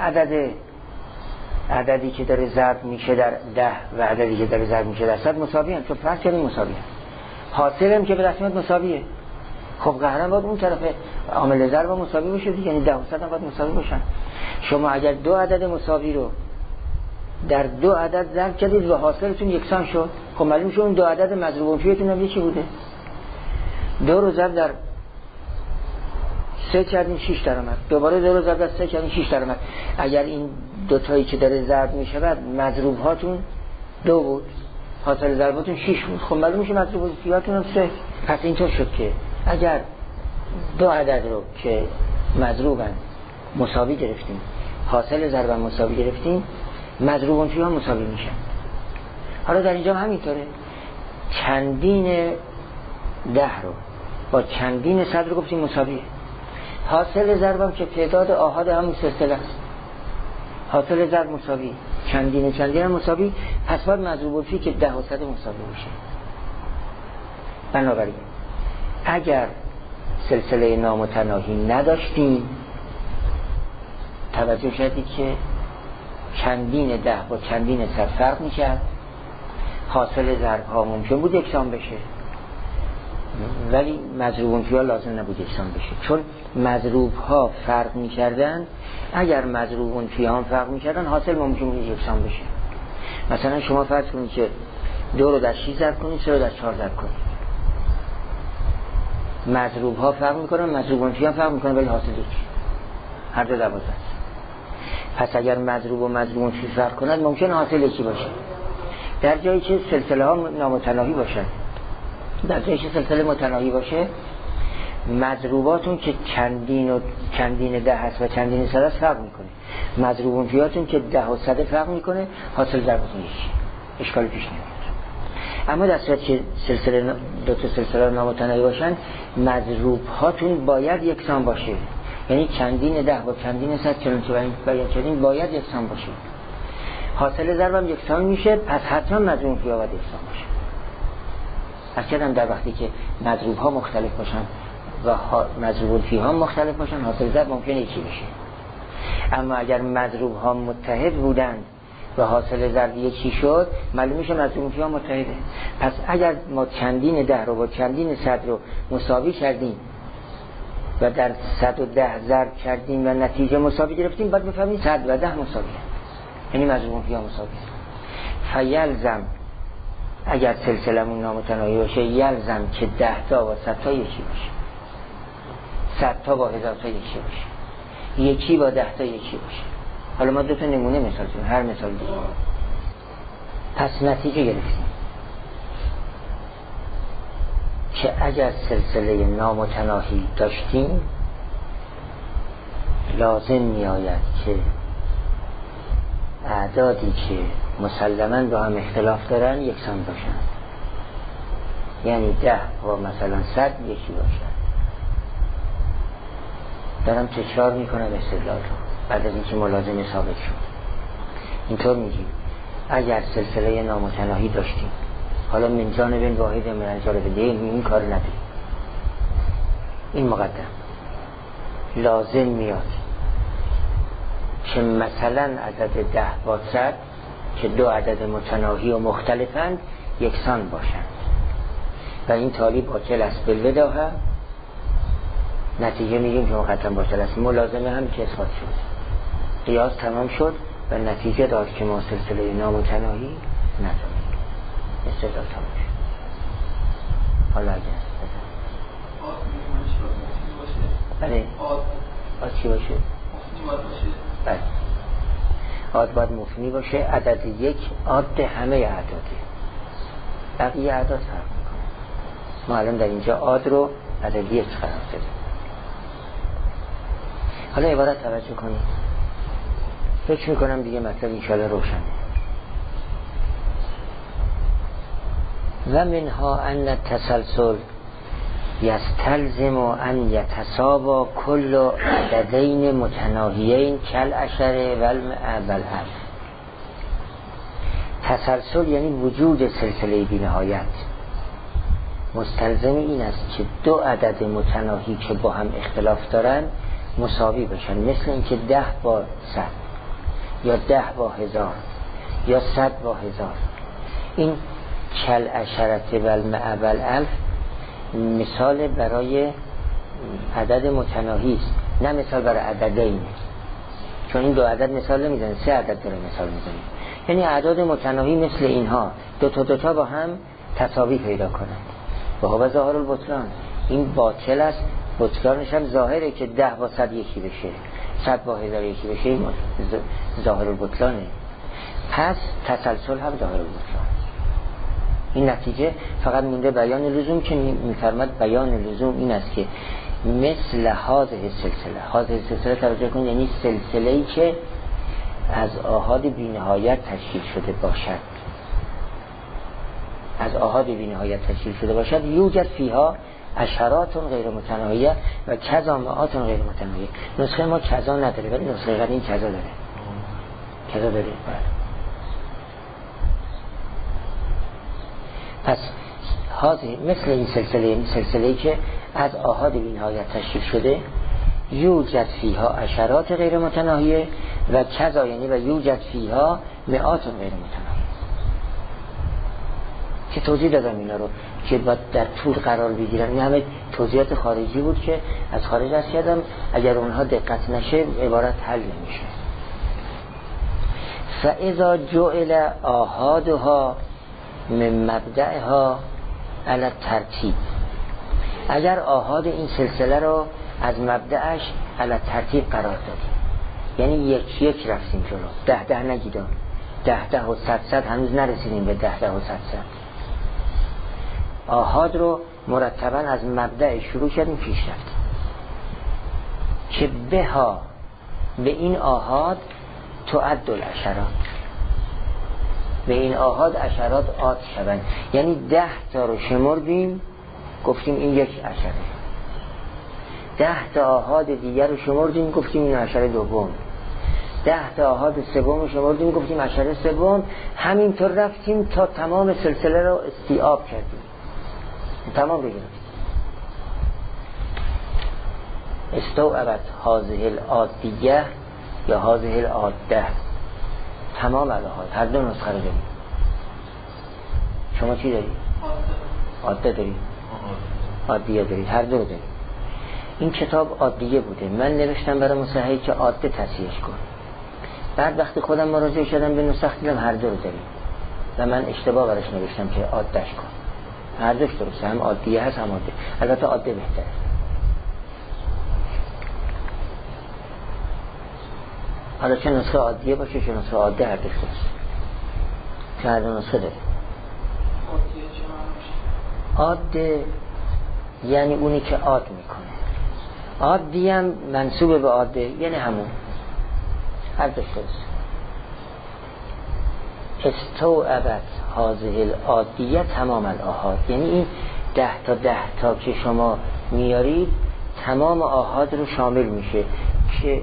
عددی که داره ضرب میشه در 10 و عددی که داره ضرب میشه در 100 مساوی هست، چون فرض کردیم مساوی هست. حاصل هم که به رسمیت مساویه. خب قهرن باید اون طرف عامل ضرب مساوی باشه دیگه، یعنی 10 و 100 هم باید مساوی باشن. شما اگر دو عدد مساوی رو در دو عدد ضرب کردید و حاصلتون یکسان شد، خب معلوم شد اون دو عدد مضروب فیتون هم یکی بوده. 2 رو ضرب در 3 کردین 6 درآمد، دوباره 2 رو ضرب در 3 کردین 6 درآمد. اگر این دو تایی که داره ضرب میشه بعد مضروب هاتون 2 بود، حاصل ضرباتون 6 بود، خب معلوم میشه مضروب فیتون هم 3. پس اینطور شد که اگر دو عدد رو که مضروبن مساوی گرفتیم، حاصل ضرب مساوی گرفتیم، مضروبون فیها هم مساوی میشن. حالا در اینجا همینطوره، چندین 10 رو با چندین 100 رو گفتیم مساویه. حاصل ضربم که تعداد آحاد همون سلسله است، حاصل ضرب مساوی، چندین هم مساوی، پس باید مضروب فی که 10 و 100 مساوی میشه. بنابراین اگر سلسله نامتناهی نداشتیم، توجه کردید که چندین 10 با چندین 100 فرق میکرد، حاصل ضرب ها ممکن بود یکسان بشه ولی مضروب فیها لازم نبود یکسان بشه، چون مضروب ها فرق میکردن. اگر مضروب فیها هم فرق میکردن حاصل ممکن بود یکسان بشه. مثلا شما فرض کنید که 2 رو در 6 ضرب کنید، 3 رو در 4 ضرب کنید، مضروب ها فرق میکنن، مضروب فیها فرق میکنن ولی حاصل یکی، هر دو 12 است. پس اگر مضروب و مضروب فی فرق کنند ممکن حاصل یکی باشه. در جایی که سلسله ها نامتناهی باشن، در جایی که سلسله متناهی باشه، مضروباتون که چندین 10 هست و چندین 100 هست فرق میکنه، مضروبون فیاتون که 10 و 100 فرق میکنه، حاصل ضربتون یکی، اشکال پیش نمیاد. اما در صورت که دو تا سلسله نامتناهی باشن، مضروب هاتون باید یکسان باشه. یعنی چندین ده با چندین صد چنانچه بیان کردیم باید یکسان باشه. حاصل ضرب هم یکسان میشه، پس حتما مضروب فیها باید یکسان باشه. اصلا در وقتی که مضروب ها مختلف باشن و مضروب فیها مختلف باشن، حاصل ضرب ممکنه یکی بشه. اما اگر مضروب ها متحد بودن و حاصل ضرب یکی شد، معلوم میشه مضروب فیها متحده. پس اگر ما چندین ده رو با چندین صد رو مساوی کردیم و در 110 ضرب کردیم و نتیجه مساوی گرفتیم، باید بفهمیم 110 مساوی، یعنی مضروب فیها مساوی. فیلزم اگر سلسلمون نامتناهی باشه، یلزم که 10 تا با 100 تا یکی باشه، 100 تا با 1000 تا یکی باشه، یکی با 10 تا یکی باشه. حالا ما دو تا نمونه مثال زدیم، هر مثال دیگه. پس نتیجه گرفتیم که اگر سلسله نامتناهی داشتیم، لازم می آید که اعدادی که مسلماً با هم اختلاف دارن یکسان باشن. یعنی 10 با مثلا 100 یکی باشن. دارم تکرار میکنم استدلال رو بعد از اینکه ملازمه ثابت شد. اینطور میگیم اگر سلسله نامتناهی داشتیم، حالا من جانب واحد من جانب دیگه این کار نداریم، این مقدم لازم میاد که مثلا عدد 10 با 100 که دو عدد متناهی و مختلفند یکسان باشند و این تالی باطل است بالبداهه. نتیجه میگیم که مقدم باطل است. ملازمه هم که اثبات شد، قیاس تمام شد و نتیجه داد که ما سلسله نامتناهی نداریم. استدلال تمام شد. حالا اگر بله آد چی باشه؟ بله آد باید مفنی باشه. عدد یک عاد همه اعداده، بقیه اعداد فرق میکنه. ما الان در اینجا عاد رو عدد یک قرار دادیم. حالا عبارت توجه کنید، فکر میکنم دیگه مطلب انشاءالله روشنه. و منها ان التسلسل یستلزم ان یتساوی کل عددین متناهیین کالعشر والالف. تسلسل یعنی وجود سلسله بی نهایت مستلزم این است که دو عدد متناهی که با هم اختلاف دارن مساوی بشن، مثل اینکه 10 با 100 یا 10 با 1000 یا 100 با 1000. این کالعشرة والالف مثال برای عدد متناهی است، نه مثال برای عددین، چون این دو عدد مثال نمیزنه، سه عدد داره مثال میزنه. یعنی اعداد متناهی مثل اینها دو تا با هم تساوی پیدا کنند و هو ظاهر البطلان. این باطل است، بطلانش هم ظاهره که 10 با 100 یکی بشه، 100 با 1000 یکی بشه، این ظاهر البطلانه. پس تسلسل هم ظاهر البطلان. این نتیجه فقط مونده بیان لزوم که میفرماد بیان لزوم این است که مثل هذه سلسله توجه کنید، یعنی سلسله‌ای که از آحاد بی‌نهایت تشکیل شده باشد، یوجد فیها عشرات غیر متناهیه و کذا مئات غیر متناهیه. نسخه ما کذا نداره ولی نسخه قدیم کذا داره. پس مثل این سلسله‌ای که از آحاد بی‌نهایت تشکیل شده، یوجد فیها عشرات غیر متناهیه و کذا یعنی و یوجد فیها مئات غیر متناهیه. که توضیح دادم اینا رو که باید در طول قرار بگیرن. این همه توضیحات خارجی بود که از خارج از کردم، اگر اونها دقت نشه عبارت حل نمیشه. فاذا جعل آحادها من مبدأها علی الترتیب، اگر آحاد این سلسله رو از مبدأش علی الترتیب قرار دادیم، یعنی یک رفتیم جلو، 10 نگیدم، 10 و 100 هنوز نرسیدیم به 10 و 100. آحاد رو مرتبا از مبدأ شروع کردیم پیش رفتیم که به این آحاد تعد العشرات، به این آحاد عشرات عاد شوند. یعنی 10 تا رو شمردیم گفتیم این یک عشره، 10 تا آحاد دیگر رو شمردیم گفتیم این عشره دوم، 10 تا آحاد سوم رو شمردیم گفتیم عشره سوم. همینطور رفتیم تا تمام سلسله رو استیعاب کردیم، تمام بگیریم. استوعبت هذه العادیه یا هذه العاده، تمام الآحاد. هر دو نسخه رو داریم. شما چی دارید؟ عاده دارید، عادیه دارید، هر دو رو دارید. این کتاب عادیه بوده، من نوشتم برای مصححی که عاده تصحیحش کن. بعد وقتی خودم مراجعه شدم به نسخ دیدم هر دو رو داریم و من اشتباه براش نوشتم که عادهش کن. هر دوش درسته، هم عادیه هست هم عاده. البته عاده بهتره. حالا چه نسخه عادیه باشه چه نسخه عاده، هر دوش درسته، چه هر دو نسخه داریم. عاده یعنی اونی که عاد میکنه، عادی هم منصوب به عاده یعنی همون، هر دوش درسته. استوعبت هذه العادیه تمام الآحاد، یعنی این 10 تا که شما میارید تمام آحاد رو شامل میشه. که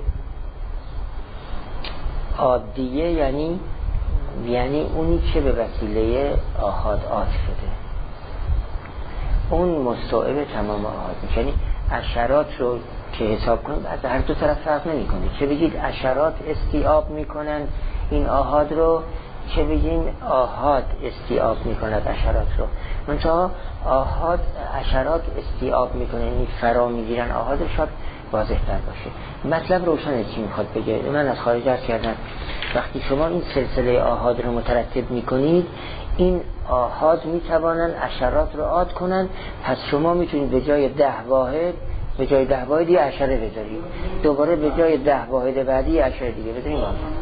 عادیه یعنی اونی که به وسیله آحاد عاد شده، اون مستوعب تمام آحاد میشه. یعنی عشرات رو که حساب کنید از هر دو طرف فرق نمی کنید، چه بگید عشرات استیعاب میکنن این آحاد رو، چه بگیم آحاد استیعاب میکند عشرات رو. منتها آحاد عشرات استیعاب میکنه، یعنی فرا میگیرن آحاد رو، شاید واضح تر باشه. مطلب روشنه چی میخواد بگه. من از خارج عرض کردم وقتی شما این سلسله آحاد رو مترتب میکنید، این آحاد میتوانن عشرات رو عاد کنن. پس شما میتونید به جای 10 واحد به جای 10 واحد یه عشره بذارید، دوباره به جای 10 واحد بعدی یه عشره دیگه بذارید.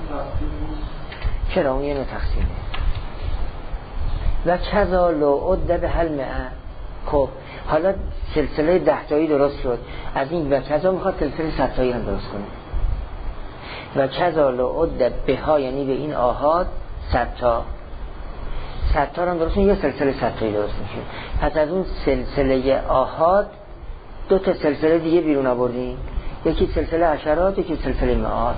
چرا؟ اون یه نوع تقسیمه. و کذا لو عد به حل مئه. خب حالا سلسله 10 تایی درست شد، از این و کذا میخواد سلسله 100 تایی هم درست کنه. و کذا لو عد به ها یعنی به این آحاد 100 تا، 100 تا هم درست، یه سلسله 100 تایی درست میشه. پس از اون سلسله آحاد 2 تا سلسله دیگه بیرون آوردیم، یکی سلسله عشرات یکی سلسله مئات.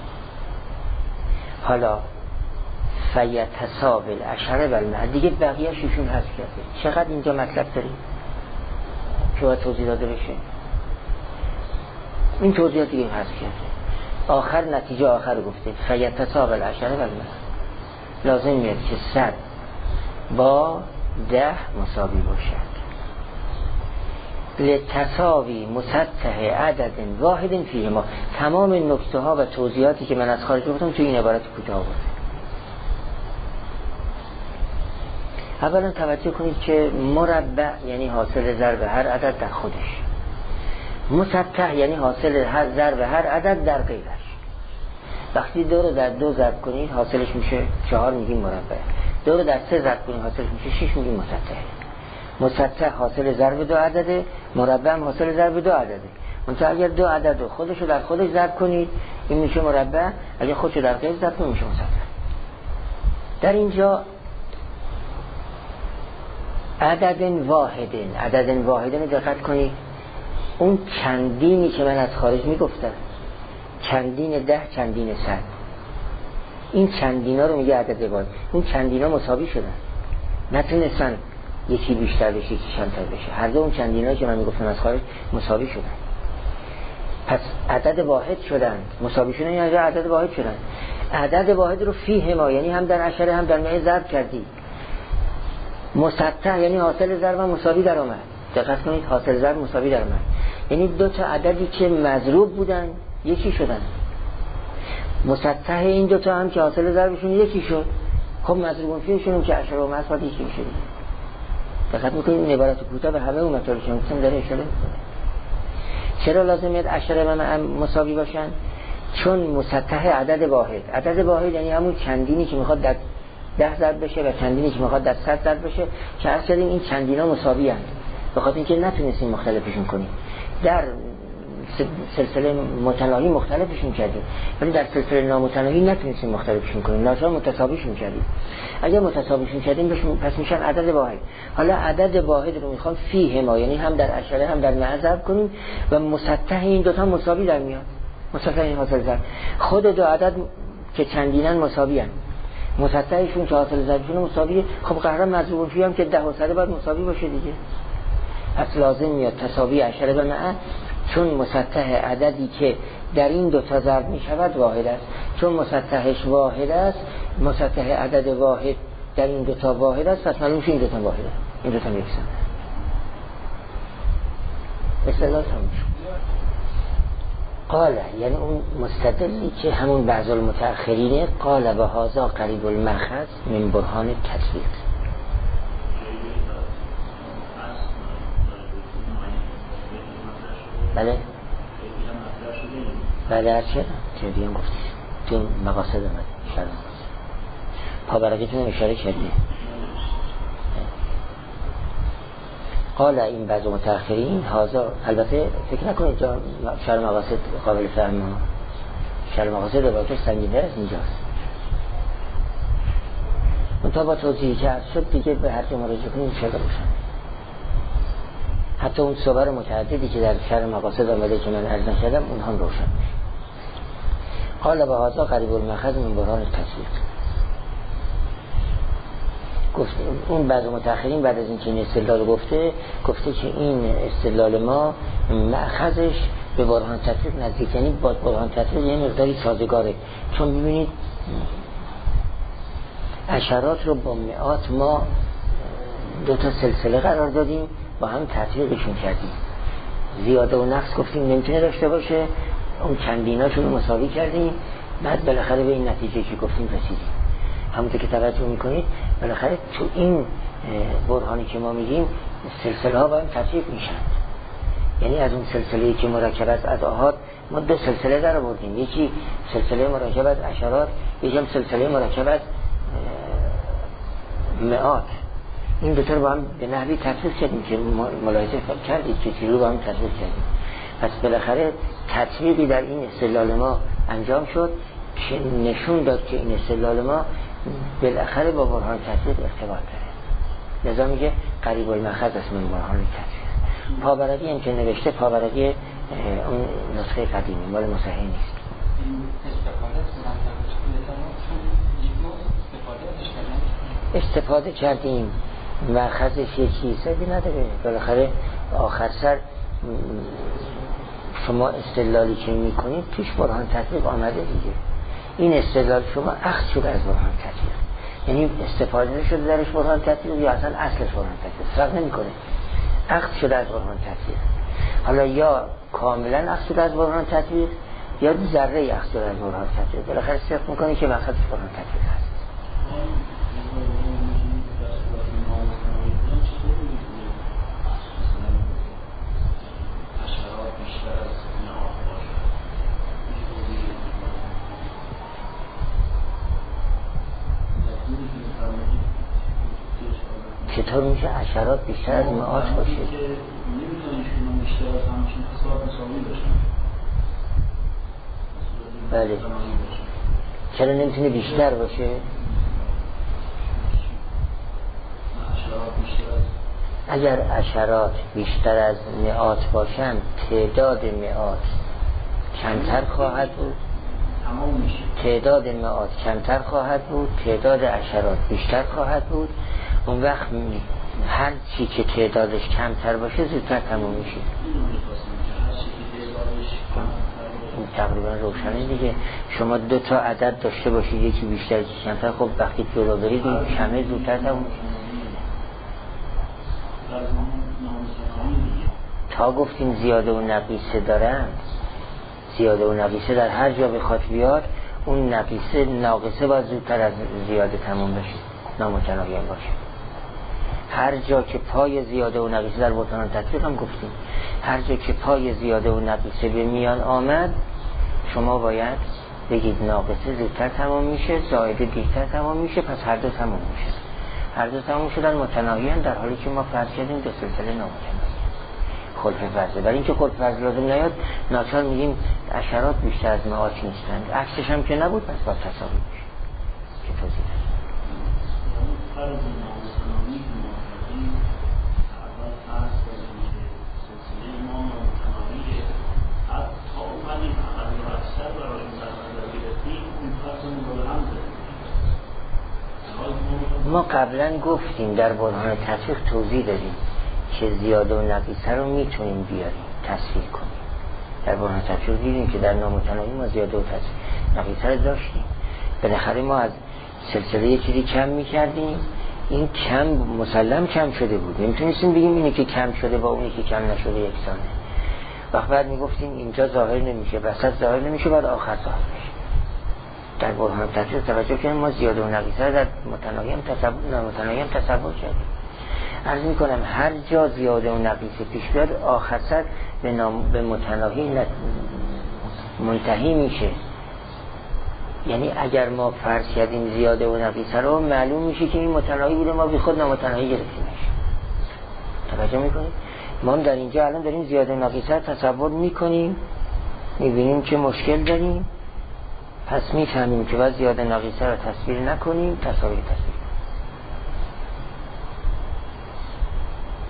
حالا فیتصاب العشره و المئه دیگه بقیه ششون هست کرده. چقدر اینجا مطلب داریم که باید توضیح داده بشه؟ این توضیحات دیگه هست کرده. آخر نتیجه آخر گفته فیتصاب العشره و المئه، لازم میاد که 100 با 10 مساوی باشد. لتساوی مسطح عدد واحد فیه ما. تمام نکته ها و توضیحاتی که من از خارج گفتم توی این عبارت کوتاه آورده. اولا توجه کنید که مربع یعنی حاصل ضرب هر عدد در خودش، مسطح یعنی حاصل ضرب هر عدد در غیرش. وقتی 2 رو در 2 ضرب کنید حاصلش میشه 4، میگیم مربع. 2 رو در 3 ضرب کنید حاصلش میشه 6، میگیم مسطح. مسطح حاصل ضرب 2 عدده، مربع هم حاصل ضرب 2 عدده. منتها اگر 2 عدد رو خودشو در خودش ضرب کنید این میشه مربع، اگر خودشو در غیر ضرب کنید میشه مسطح. در اینجا عدد واحدن دقت کنید. اون چندینی که من از خارج میگفتم، چندین 10 چندین 100، این چندینا رو میگه عدد واحد. اون چندینا مساوی شدن، نتونستن یکی بیشتر بشه یکی کمتر بشه، هر دو اون چندینا که من میگفتم از خارج مساوی شدن. پس عدد واحد شدن، مساوی شدن یعنی عدد واحد شدن. عدد واحد رو فیه ما یعنی هم در عشره هم در مئه ضرب کردی. مسطح یعنی حاصل ضرب مساوی در اومد. دقت کنید حاصل ضرب مساوی در اومد، یعنی 2 تا عددی که مضروب بودن یکی شدن. مسطح این 2 تا هم که حاصل ضربشون یکی شد، خب مضروب فیشون که عشره و مصاد یکی میشه. دقت میکنید این عبارت کوتاه به همه اون مطالبی که گفتم داره اشاره میکنه. چرا لازمیه عشره و مساوی باشن؟ چون مسطح عدد واحد یعنی همون چندینی که میخواد در 10 ضرب بشه و چندینی که میخواد در 100 ضرب بشه، که اصلا این چندینا مساوی هست، به خاطر اینکه نتونستیم مختلفشون کنیم. در سلسله متناهی مختلفشون کردیم، ولی در سلسله نامتناهی نتونستیم مختلفشون کنیم، ناچار متساویشون کردیم. اگه متساویشون کردیم پس میشن عدد واحد. حالا عدد واحد رو میخوام فیه ما، یعنی هم در عشره هم در مع ضرب کنیم و مسطح این دوتا مساوی در میاد. مسطح این حاصل ضرب، خود دو عدد که چندینن مساوی هن، مسطحشون که حاصل ضربشون مساویه. خب قرار مضروب فیه هم که 10 و 100 باید مساوی باشه دیگه. پس لازم میاد تساوی عشره و مع، چون مسطح عددی که در این دوتا ضرب می شود واحد است، چون مسطحش واحد است، مسطح عدد واحد در این دوتا واحد است، پس معلوم این دوتا واحد است، این دوتا میکسن. استدلال تموم شد. قال یعنی اون مستدلی که همون بعض المتأخرینه، قال و هذا قریب المأخذ من برهان تطبیق. بله بله هرچه که دیگه هم گفتی تو مقاصد آمده شرح مقاصد پابرکتون اشاره کردی. قال این بعض متأخرین هازا، البته فکر نکنید جا شرح مقاصد قابل فهم، شرح مقاصد روایتش سنگین‌تر از اینجاست. منتها با توضیحی که عرض شد دیگه به هر جا مراجعه کنید شده روشن. حتی اون صور متعددی که در شرح مقاصد آمده که من عرض نکردم اونها هم روشن. قال و هذا قریب المأخذ من برهان التطبیق. گفت اون بعض متأخرین بعد از اینکه این استدلال گفته که این استدلال ما مأخذش به برهان تطبیق نزدیک، یعنی با برهان تطبیق یه مقداری سازگاره، چون ببینید عشرات رو با مئات ما دو تا سلسله قرار دادیم، با هم تطبیقشون کردیم. زیاده و نقص گفتیم نمیتونه داشته باشه، اون چندیناشون رو مساوی کردیم، بعد بالاخره به این نتیجه که گفتیم رسیدیم. همونطور که توجه میکنید بالاخره تو این برهانی که ما میگیم سلسله ها با هم تطبیق میشن. یعنی از اون سلسله‌ای که مرکب از اضاحات ما دو سلسله در آوردیم، یکی سلسله مرکب از عشرات، یکی هم سلسله مرکب از مئات. این دو تا رو با هم به نحوی تطبیق کردیم که ملاحظه کردید که چیزی رو با هم تطبیق کردیم. پس بالاخره تطبیقی در این استدلال ما انجام شد که نشون داد که این استدلال ما بالاخره با برهان تطبیق ارتباط داره. لذا میگه قریب المأخذ است من برهان تطبیق. پابرقی هم که نوشته پابرقی اون نسخه قدیمی مال مصحح نیست. استفاده کردیم مأخذش یه چیزی نداره. بالاخره آخر سر شما استدلالی که میکنید توش برهان تطبیق آمده دیگه. این استدلال شما اخذ شده از برهان تطبیق، یعنی استفاده شده درش برهان تطبیق یا اصلا اصلش برهان تطبیق فرق نمیکنه، اخذ شده از برهان تطبیق. حالا یا کاملا اخذ شده از برهان تطبیق یا ذره اخذ شده از برهان تطبیق، بالاخره صرف میکنه که مأخذش برهان تطبیق هست. چطور میشه عشرات بیشتر از مئات باشه؟ بله چرا نمیتونه بیشتر باشه؟ اگر عشرات بیشتر از مئات باشن تعداد مئات کمتر خواهد بود، تعداد مئات کمتر خواهد بود، تعداد عشرات بیشتر خواهد بود. اون وقت هر چی که تعدادش کمتر باشه زودتر تموم میشه. تقریبا روشنه دیگه. شما دو تا عدد داشته باشید یکی بیشتر یکی کمتر، خب وقتی جلو برید همه زودتر تموم میشه. تا گفتیم زیاده و نقیصه دارن، زیاده و نقیصه در هر جا بخواد بیاد اون نقیصه ناقصه باید زودتر از زیاده تموم بشه، نامتناهی هم باشه. هر جا که پای زیاده و نقیصه در برهان تطبیق هم گفتیم، هر جا که پای زیاده و نقیصه به میان آمد شما باید بگید ناقصه زودتر تمام میشه، زائده دیرتر تمام میشه، پس هر دو تمام میشه. هر دو تمام شدن متناهی هم، در حالی که ما فرض کردیم دو سلسله نامتناهی. خلف فرضه. برای اینکه خلف فرض لازم نیاد ناچار میگیم اشارات بیشتر از مئات نیستند. عکسش هم که نبود پس با تساوی میشه که توضیح داد. ما قبلا گفتیم در برهان تطبیق توضیح دادیم که زیاده و نقیصه رو میتونیم بیاریم تصویر کنیم. در برهان تطبیق دیدیم که در نامتناهی ما زیاده و نقیصه رو داشتیم. بالاخره ما از سلسله یه چیزی کم میکردیم، این کم مسلم کم شده بود، نمیتونستیم بگیم اینه که کم شده با اونی که کم نشده یکسانه. وقت بعد میگفتیم اینجا ظاهر نمیشه، وسط ظاهر نمیشه، بعد آخر ظاهر میشه. در برهان تطبیق توجه کنیم ما زیاده و نقیصه در متناهی هم تصور کردیم. عرض میکنم هر جا زیاده و نقیصه پیش بیاد آخر سر به متناهی منتهی میشه. یعنی اگر ما فرض کردیم زیاده و نقیصه رو معلوم میشه که این متناهی بوده، ما بی خود نامتناهی گرفتیمش. توجه میکنیم؟ ما هم در اینجا الان داریم زیاده و نقیصه تصور میکنیم، میبینیم که مشکل داریم، پس میفهمیم که باید زیاده نقیصه رو تصویر نکنیم، تساوی تصویر